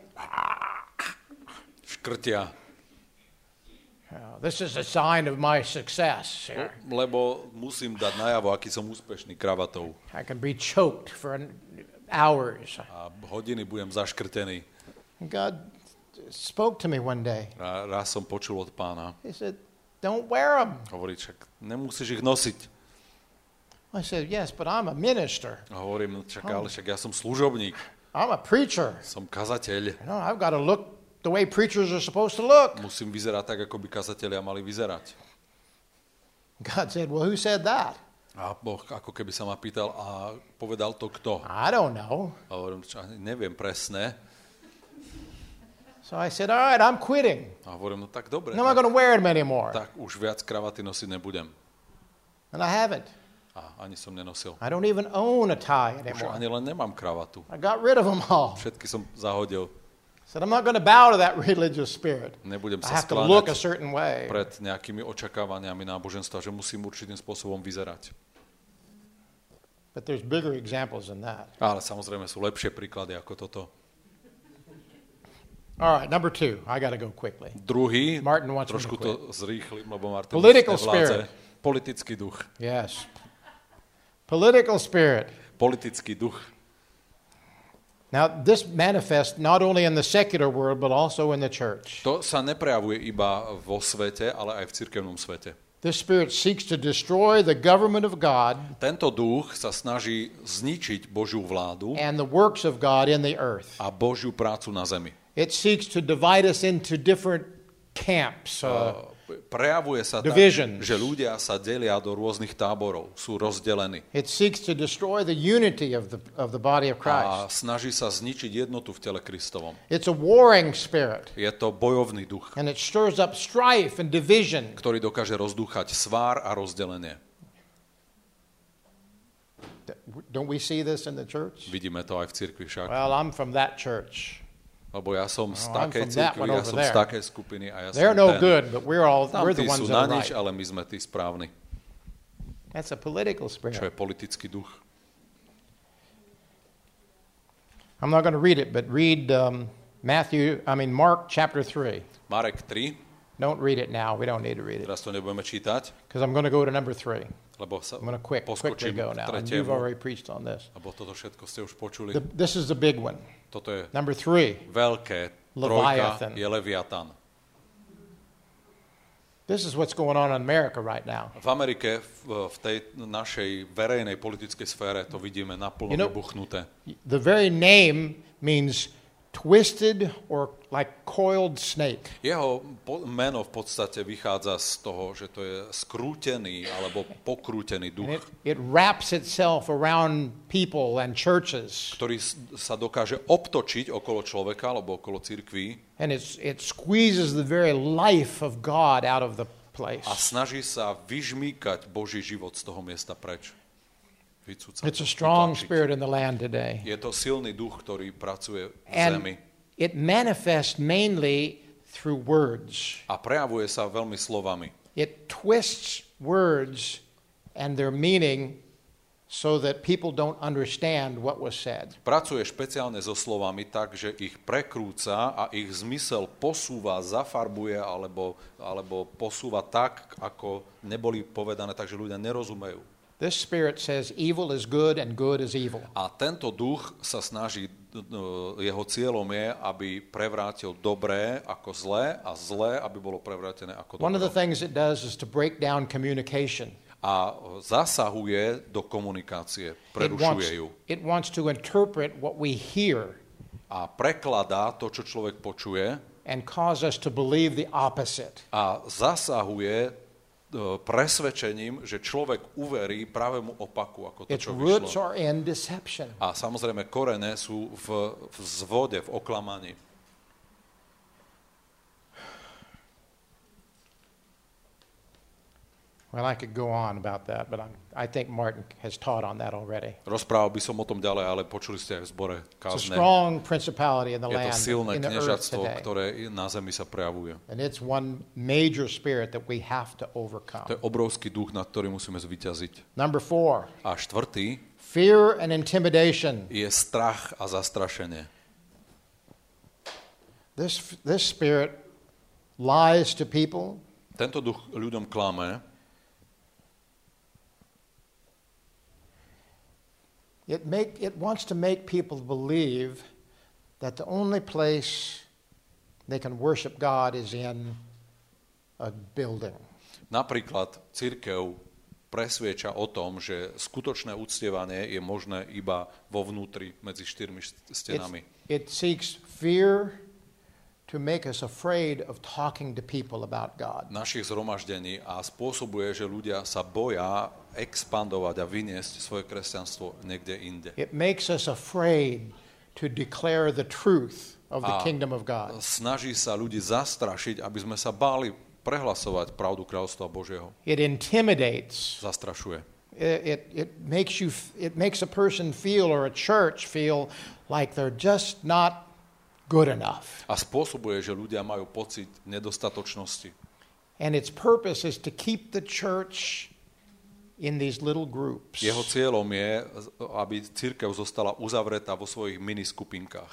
škrtia, oh, this is a sign of my success. Here. lebo musím dať najavo, aký som úspešný kravatou. I can be choked for an, hours. A hodiny budem zaškrtený. God spoke to me one day. A raz som počul od pána. He said, don't wear them. Hovorí, však nemusíš ich nosiť. I said, yes, but I'm a minister. A hovorím, no, čak, ale však ja som služobník. I'm a preacher. Som kazateľ. You know, I've got to look the way preachers are supposed to look. Musím vyzerať tak, ako by kazatelia mali vyzerať. God said, well, who said that? A Boh ako keby sa ma pýtal, a povedal to kto? I don't know. A hovorím, čo, neviem presne. So I said, all right, I'm quitting. A hovorím, no tak dobre. No, I'm not tak, going to wear them anymore. tak už viac kravaty nosiť nebudem. And I haven't. A ani som nenosil. I don't even own a tie Už anymore. ani len nemám kravatu. I got rid of them all. Všetky som zahodil. Said, I'm not going to bow to that religious spirit. Nebudem I sa have to look a skláňať certain way. pred nejakými očakávaniami náboženstva, že musím určitým spôsobom vyzerať. But there's bigger examples than that. Ale samozrejme sú lepšie príklady ako toto. All right, number two. I got to go quickly. Druhý, Martin wants me to trošku to zrýchlim, lebo Martin Political nevládze. spirit. Politický duch. Yes. Political spirit. Politický duch. Now, this manifests not only in the secular world, but also in the church. To sa neprejavuje iba vo svete, ale aj v cirkevnom svete. This spirit seeks to destroy the government of God Tento duch sa snaží zničiť Božiu vládu and the works of God in the earth. a Božiu prácu na zemi. It seeks to divide us into different camps. Uh, Prejavuje sa tak, divisions. že ľudia sa delia do rôznych táborov, sú rozdelení it seeks to destroy the unity of the, of the body of a Christ. snaží sa zničiť jednotu v tele Kristovom. It's a warring spirit, Je to bojovný duch, and it stirs up strife and division. ktorý dokáže rozdúchať svár a rozdelenie. Don't we see this in the church? Vidíme to aj v cirkvi však. Well, I'm from that church. Lebo ja som z Oh, I'm takej from that cirkvi, one ja over som there. z takej skupiny a ja They're som no ten. good, but we're all Tam we're the tí ones sú that na are nič, right. ale my sme tí správni. That's a political Čo je spirit. politický duch. I'm not going to read it, but read um, Matthew, I mean Mark chapter three. Marek tri, Don't read it now. We don't need to read it teraz to nebudeme čítať, because I'm going to go to number three. lebo sa I'm going to quick, quickly poskočím go k now. And you've tretiemu, already preached on this. lebo toto všetko ste už počuli. The, this is the big one. Toto je Number three. veľké, Leviathan. trojka je Leviatan. This is what's going on in America right now. V Amerike, v, v tej našej verejnej politickej sfére to vidíme naplno You know- vybuchnuté. The very name means twisted or like coiled snake. Jeho po, meno v podstate vychádza z toho, že to je skrútený alebo pokrútený And duch, it, it wraps itself around people and churches. ktorý s- sa dokáže obtočiť okolo človeka alebo okolo cirkví And it's, it squeezes the very life of God out of the place. a snaží sa vyžmýkať Boží život z toho miesta preč. Vycúcať It's a to, strong vytlačiť. spirit in the land today. Je to silný duch, ktorý pracuje v zemi And it manifests mainly through words. a prejavuje sa veľmi slovami. It twists words and their meaning so that people don't understand what was said. Pracuje špeciálne so slovami tak, že ich prekrúca a ich zmysel posúva, zafarbuje alebo, alebo posúva tak, ako neboli povedané, takže ľudia nerozumejú. This spirit says evil is good and good is evil. A tento duch sa snaží, jeho cieľom je, aby prevrátil dobré ako zlé a zlé, aby bolo prevrátené ako One of the dobré. things it does is to break down communication. A zasahuje do komunikácie, It wants, prerušuje ju. it wants to interpret what we hear A prekladá to, čo človek počuje and cause us to believe the opposite. a zasahuje e, presvedčením, že človek uverí pravému opaku, ako to, Its čo roots vyšlo. are in deception. A samozrejme, korené sú v, v zvode, v oklamaní. Well, I could go on about that, but I'm, I think Martin has taught on that already. Rozprával by som o tom ďalej, ale počuli ste aj v zbore It's a kázne. strong principality in the Je to land, silné in the earth kniežatstvo, today. ktoré na zemi sa prejavuje. And it's one major spirit that we have to To overcome. je obrovský duch, nad ktorým musíme zvíťaziť. Number four, A štvrtý fear and intimidation. je strach a zastrašenie. This, this spirit lies to people. Tento duch ľuďom klame, It, make, it wants to make people believe that the only place they can worship God is in a building. Napríklad cirkev presvieča o tom, že skutočné uctievanie je možné iba vo vnútri medzi štyrmi stenami. It, it seeks fear to make us afraid of talking to people about God. Našich zhromaždení a spôsobuje, že ľudia sa boja expandovať a vyniesť svoje kresťanstvo niekde inde. It makes us afraid to declare the truth of the A kingdom of God. snaží sa ľudí zastrašiť, aby sme sa báli prehlasovať pravdu kráľovstva Božieho. It intimidates. Zastrašuje. It, it, it makes you, it makes a person feel or a church feel like they're just not good enough. A spôsobuje, že ľudia majú pocit nedostatočnosti. And its purpose is to keep the church in these little groups. Jeho cieľom je, aby cirkev zostala uzavretá vo svojich miniskupinkách.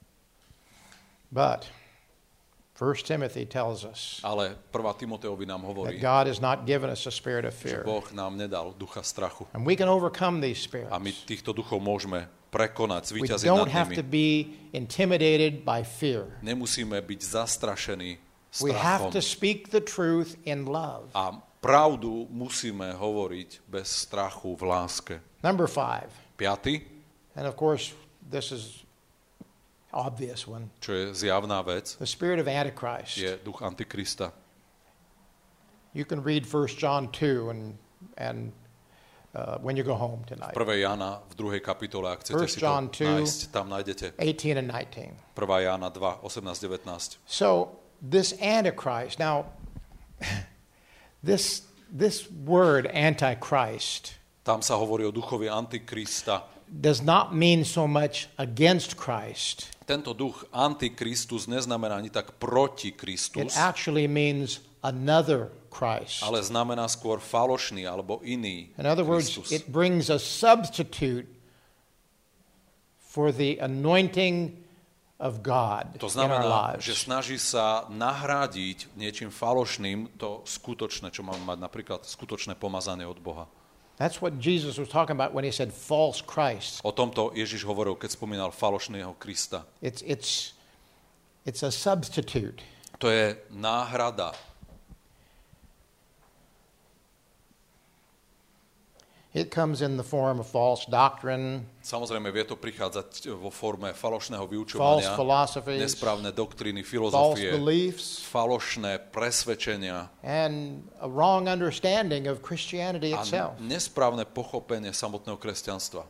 But First Timothy tells us Ale prvá Timoteovi nám that hovorí, God has not given us a spirit of že fear. Boh nám nedal ducha strachu. And we can overcome these A my spirits. týchto duchov môžeme prekonať, We zvíťaziť don't nad have to nimi. be intimidated by fear. Nemusíme byť zastrašení We have strachom. to speak the truth in love. A pravdu musíme hovoriť bez strachu v láske. Number five, Piaty, and of course this is obvious one, čo je zjavná vec, the spirit of Antichrist. je duch Antikrista. You can read First John two and and uh, when you go home tonight. prvej Jána v druhej kapitole, ak chcete First si John to two, nájsť, tam nájdete eighteen and nineteen. prvá Jána dva, osemnásť devätnásť. So this Antichrist, now this this word Antichrist Tam sa hovorí o duchovi Antikrista. does not mean so much against Christ. Tento duch Antikristus neznamená ani tak proti It Kristus, actually means another Christ. ale znamená skôr falošný alebo iný In other words, Kristus. it brings a substitute for the anointing of God To in our znamená, lives. že snaží sa nahradiť niečím falošným to skutočné, čo máme mať, napríklad skutočné pomazanie od Boha. That's what Jesus was talking about when he said false Christ. O tomto Ježiš hovoril, keď spomínal falošného Krista. It's, it's, it's a substitute. To je náhrada. It comes in the form of false doctrine, Samozrejme, vie to prichádzať vo forme falošného false vyučovania, philosophies, nesprávne doktríny, false filozofie, beliefs, falošné presvedčenia and a wrong understanding of Christianity a itself. nesprávne pochopenie samotného kresťanstva.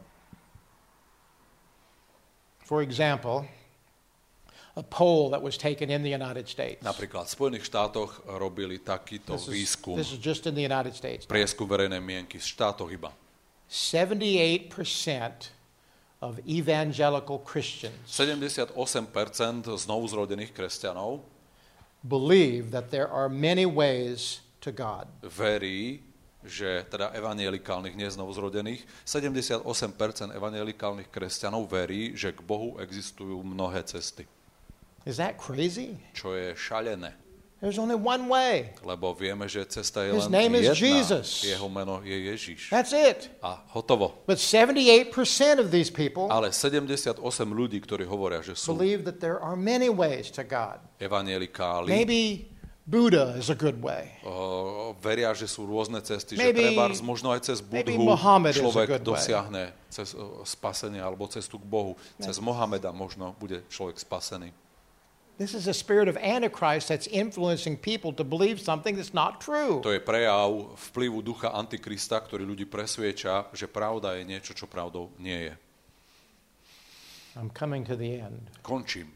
For example, a poll that was taken in the United States. Napríklad v Spojených štátoch robili takýto This is, výskum, this is just in the United States. prieskum verejnej mienky v štátoch iba. seventy-eight percent of evangelical Christians sedemdesiatosem percent znovuzrodených kresťanov believe that there are many ways to God. verí, že teda evanjelikálnych, nie znovuzrodených, sedemdesiatosem percent evanjelikálnych kresťanov verí, že k Bohu existujú mnohé cesty. Is that crazy? Čo je šalené. There's only one way. Lebo vieme, že cesta je His len name is jedna. Jesus. Jeho meno je Ježiš. That's it. A hotovo. But seventy-eight percent of these people Ale sedemdesiatosem ľudí, ktorí hovoria, že sú believe that there are many ways to God. evanjelikáli, Maybe Buddha is a good way. o, veria, že sú rôzne cesty, Maybe- že trebárs možno aj cez maybe Budhu Mohammed is a človek good way. dosiahne cez o, spasenie alebo cestu k Bohu. Cez Mohameda možno bude človek spasený. This is a spirit of Antichrist that's influencing people to believe something that's not true. To je prejav vplyvu ducha Antikrista, ktorý ľudí presvieča, že pravda je niečo, čo pravdou nie je. I'm coming to the end. Končím.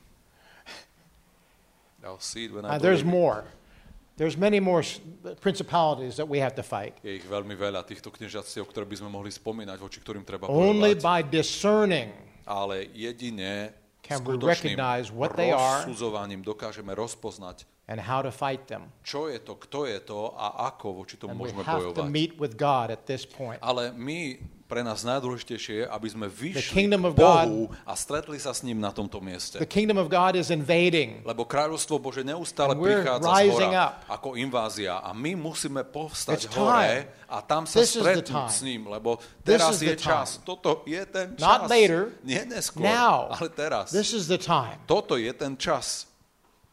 I'll see it when Uh, I there's believe it. more. There's many more s- principalities that we have to fight. Je ich veľmi veľa, týchto kniežatstiev, ktoré by sme mohli spomínať, voči ktorým treba Only bojovať. by discerning Ale jedine can we skutočným recognize what they are rozsudzovaním dokážeme rozpoznať, and how to fight them. čo je to, kto je to a ako voči tomu And we môžeme have to bojovať. meet with God at this point. Ale my, pre nás najdôležitejšie je, aby sme vyšli kingdom k of God- Bohu a stretli sa s ním na tomto mieste. The kingdom of God is invading. Lebo kráľovstvo Bože neustále And we're prichádza z rising hora up. ako invázia a my musíme povstať It's hore time. a tam sa This is the stretnúť time. s ním, lebo This teraz is je the čas. time. Toto je ten čas. Not later. Nie neskôr, Now. ale teraz. This is the time. Toto je ten čas.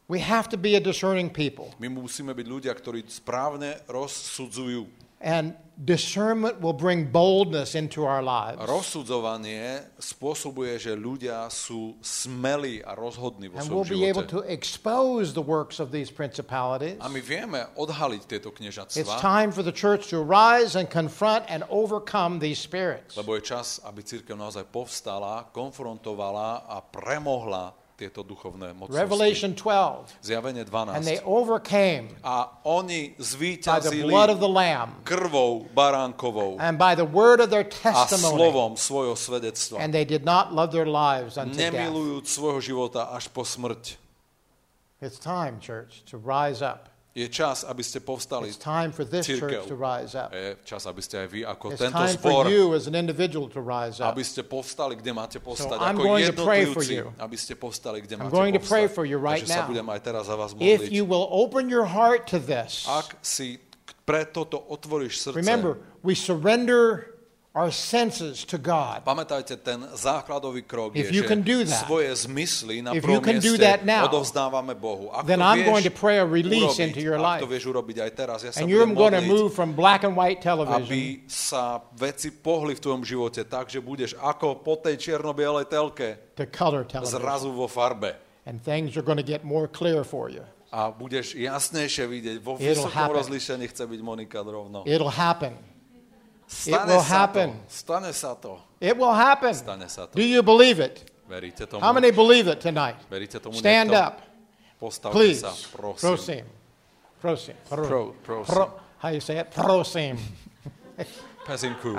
We have to be a discerning people. My musíme byť ľudia, ktorí správne rozsudzujú. And discernment will bring boldness into our lives. Rozsudzovanie spôsobuje, že ľudia sú smelí a rozhodní vo And svojom we'll be able živote. to expose the works of these principalities. A my vieme odhaliť tieto It's kniežatstvá, time for the church to rise and confront and overcome these spirits. lebo je čas, aby cirkev naozaj povstala, konfrontovala a premohla tieto duchovné mocnosti. Revelation twelve. Zjavenie And they dvanásť. overcame A oni by the zvíťazili blood of the Lamb krvou baránkovou and by the word of their a testimony. slovom svojho svedectva. And they did not love their lives unto death. Nemilujúc svojho života až po smrť. It's time, church, to rise up. Je čas, aby ste povstali. It's time for this Cirkev. church to rise up. Je čas, aby ste aj vy ako It's tento time zbor, for you as an individual to rise up. aby ste povstali, kde máte povstať. So I'm ako going to pray for jednotlivci, you. aby ste povstali, kde I'm máte going to povstať. pray for you right Takže sa now. budem aj teraz za vás If modliť. you will open your heart to this, Ak si pre toto otvoríš srdce, remember, we surrender our senses to God. pamätajte, ten základový krok If je, you can do že that, svoje zmysly na if prvom you can do mieste that now, odovzdávame Bohu. Ak then to I'm vieš going to pray a release urobiť, into your ak life. to vieš urobiť aj teraz, ja sa And you're budem going to modliť, move from black and white television aby sa veci pohli v tvojom živote tak, že budeš ako po tej čierno-bielej telke to color television. zrazu vo farbe. And things are going to get more clear for you. A budeš jasnejšie vidieť. Vo It'll vysokom happen. rozlíšení chce byť Monika rovno. It'll happen. Stane will sa happen. to. Stane sa to. It will happen. Stane sa to. Do you believe it? Veríte tomu? How many believe it tonight? Veríte tomu Stand niekto? up, Postavte please. sa, prosím. Prosím. Prosím. Pro- Pro, prosím. Pro- how you say it? Prosím. Pezinku.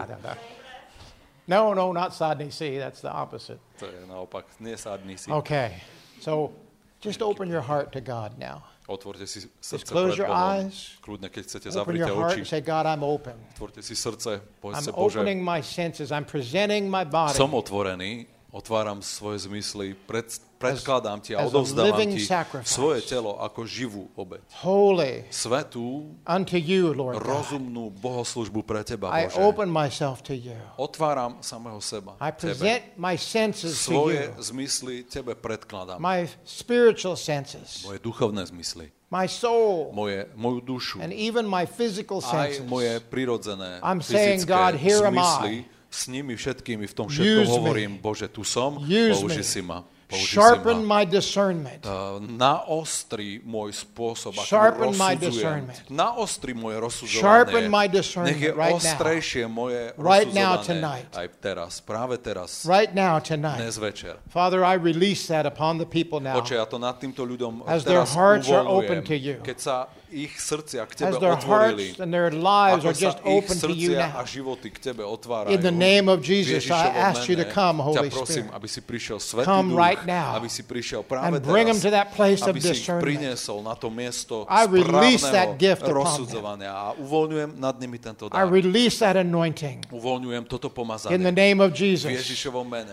No, no, not Sodney C. That's the opposite. To je naopak. Nesadni si. Okay. So just open your heart to God now. Otvorte si srdce close pred your Bohom. eyes. Kľudne, keď chcete, Open zavrite your heart oči. and say, God, I'm open. Otvorte si srdce. I'm Povedzte, Bože, opening my senses. I'm presenting my body som otvorený, otváram svoje zmysly, pred, predkladám ti a as a odovzdávam living ti sacrifice. svoje telo ako živú obeť. holy Svetú, unto you, Lord God. rozumnú bohoslúžbu pre teba, I Bože. open myself to you. Otváram samého seba, I tebe. present my senses to Svoje you. zmysly tebe predkladám. My spiritual senses, Moje duchovné zmysly, my soul, moje, moju dušu, and even my physical aj senses. moje prirodzené, I'm saying, fyzické God, here am zmysly, I. s nimi všetkými v tom všetkom Use me. hovorím, Bože, tu som, Use použi me. si ma. Použi Sharpen si ma. my discernment. Uh, naostri môj spôsob, ako Sharpen my rozsudzujem. discernment. Naostri moje rozsudzovanie. Sharpen my discernment Nech je right now. ostrejšie moje Right now, rozsudzovanie. tonight. Aj teraz, práve teraz, Right now, tonight. dnes večer. Father, I release that upon the people now. Oče, ja to nad týmto ľuďom As their teraz hearts are uvoľňujem. open to you. Keď sa ich srdcia k As tebe their otvorili, hearts and their lives ako are sa just ich open to you srdcia a now. životy k tebe otvárajú. In the name of Jesus, v Ježišovom I ask you to mene come, Holy ťa prosím, Spirit. aby si prišiel Svätý Come Duch, right now aby si prišiel práve and teraz, bring them to that place of aby si ich discernment. priniesol na to miesto I release that správneho gift upon them. rozsudzovania a uvoľňujem nad nimi tento I dar. release that anointing Uvoľňujem toto in the pomazanie name of v Jesus. Ježišovom mene.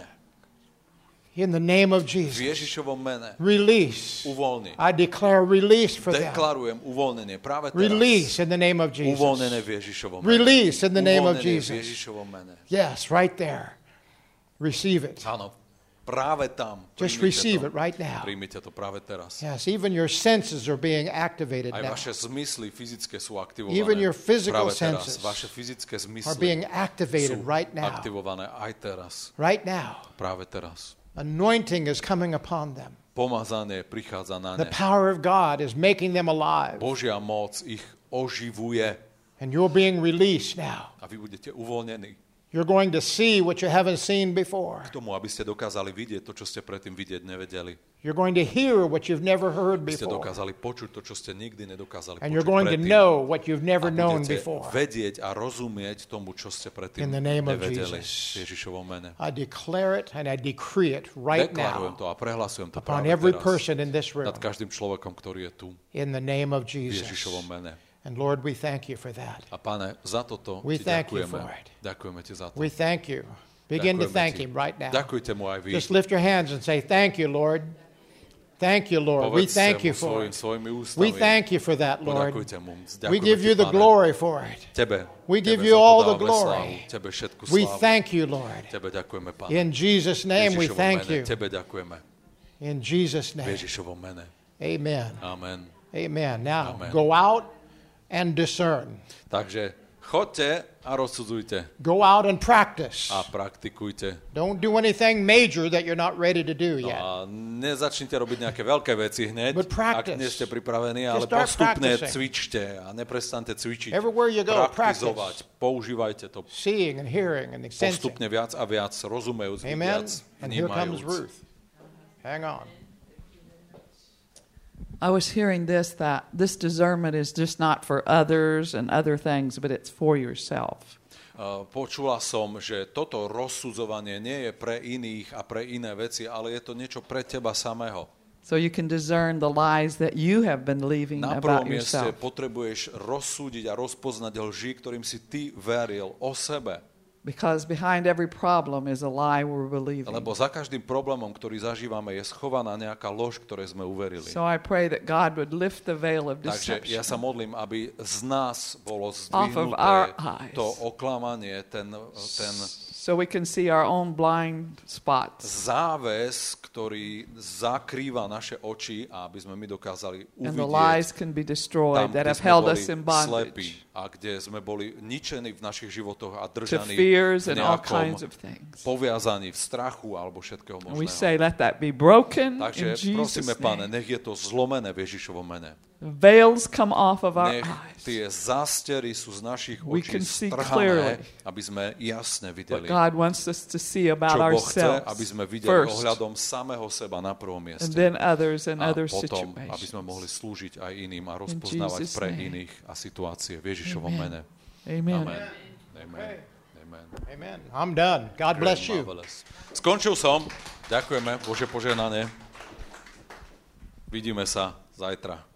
In the name of V Jesus. Ježišovom mene. Release. Uvoľni. I declare release for them. Deklarujem uvoľnenie práve teraz. Release in the name of Jesus. Uvoľnené v Ježišovom mene. Release in the name of Uvoľnené v Jesus. Ježišovom mene. Yes, right there. Receive it. Áno, práve tam. Just Príjmite receive to. it right now. Príjmite to práve teraz. Yes, even your senses are being activated Aj now. vaše zmysly fyzické sú aktivované. Even your physical práve teraz. senses Vaše fyzické Are zmysly being activated sú right now. aktivované aj teraz. Right now. Práve teraz. Anointing is coming upon them. Pomazanie prichádza na The ne. power of God is making them alive. Božia moc ich oživuje And you're being released now. a vy budete uvoľnení You're going to see what you haven't seen before. k tomu, aby ste dokázali vidieť to, čo ste predtým vidieť nevedeli. You're going to hear what you've never heard Aby ste before. dokázali počuť to, čo ste nikdy nedokázali And počuť you're going to predtým. know what you've never A known budete before. vedieť a rozumieť tomu, čo ste predtým In the name of nevedeli. Jesus. V Ježišovom mene. I declare it and I decree it right Deklarujem now to a prehlasujem to upon práve every teraz person in this room nad každým človekom, ktorý je tu in the name of v Jesus. Ježišovom mene. And Lord, we thank you for that. A Pane, za toto We ti thank you ďakujeme. for it. Ďakujeme ti za to. We thank you. Begin to Ďakujeme thank ti. him right now. Ďakujte mu aj vy. Just lift your hands and say, thank you, Lord. Thank you, Lord. We Povedzte thank mu you for svojim, it. svojimi ústami. We thank you for that, Lord. Poďakujte mu. We Ďakujeme give ti, you the Pane. glory for it. Tebe. We give Tebe you za to all the dávame glory. slávu. Tebe všetku We slávu. thank you, Lord. Tebe ďakujeme, Pane. In Jesus' name we Ježišovom thank mene. you. Tebe ďakujeme. In Jesus' V name. Ježišovom mene. Amen. Amen. Amen. Now, Amen. go out and discern. Takže choďte a rozsudzujte. Go out and practice. A praktikujte. Don't do anything major that you're not ready to do No yet. a nezačnite robiť nejaké veľké veci hneď, But practice. ak nie ste pripravení, ale Just start postupne practicing. cvičte a neprestante cvičiť. Everywhere you go, praktizovať, používajte to Seeing and hearing and sensing. postupne viac a viac, rozumejúc, Amen. viac And here comes vnímajúc. Ruth. Hang on. I was hearing this, that this discernment is just not for others and other things, but it's for yourself. Uh, počula som, že toto rozsudzovanie nie je pre iných a pre iné veci, ale je to niečo pre teba samého. So you can discern the lies that you have been believing Na about prvom mieste yourself. potrebuješ rozsúdiť a rozpoznať lži, ktorým si ty veril o sebe. Because behind every problem is a lie we're believing. Lebo za každým problémom, ktorý zažívame, je schovaná nejaká lož, ktorej sme uverili. So I pray that God would lift the veil of Takže ja deception sa modlím, aby z nás bolo off of our zdvihnuté eyes, to oklamanie, ten, ten so we can see our own blind spots. záves, ktorý zakrýva naše oči, a aby sme my dokázali And the lies uvidieť can be tam, destroyed that kde have sme held boli us in slepí bondage a kde sme boli ničení v našich životoch a to držaní fears v and all nejakom kinds of things. poviazaní v strachu alebo všetkého And we možného. say, let that be broken in Takže Jesus' prosíme, Pane, name. nech je to zlomené v Ježišovom mene. Veils come off of our Nech eyes. tie zástery sú z našich We očí can see strhané, clearly aby sme jasne What videli, God wants us to see about čo Boh chce, ourselves aby sme videli first, ohľadom samého seba na prvom and mieste. then others and A other potom, aby sme situations. mohli slúžiť aj iným a rozpoznávať Jesus' pre name. iných a situácie v Ježišovom Amen. mene. Amen. Amen. Amen. Amen. Amen. I'm done. God bless you. Marvelous. Skončil som. Ďakujeme. Bože požehnanie. Vidíme sa zajtra.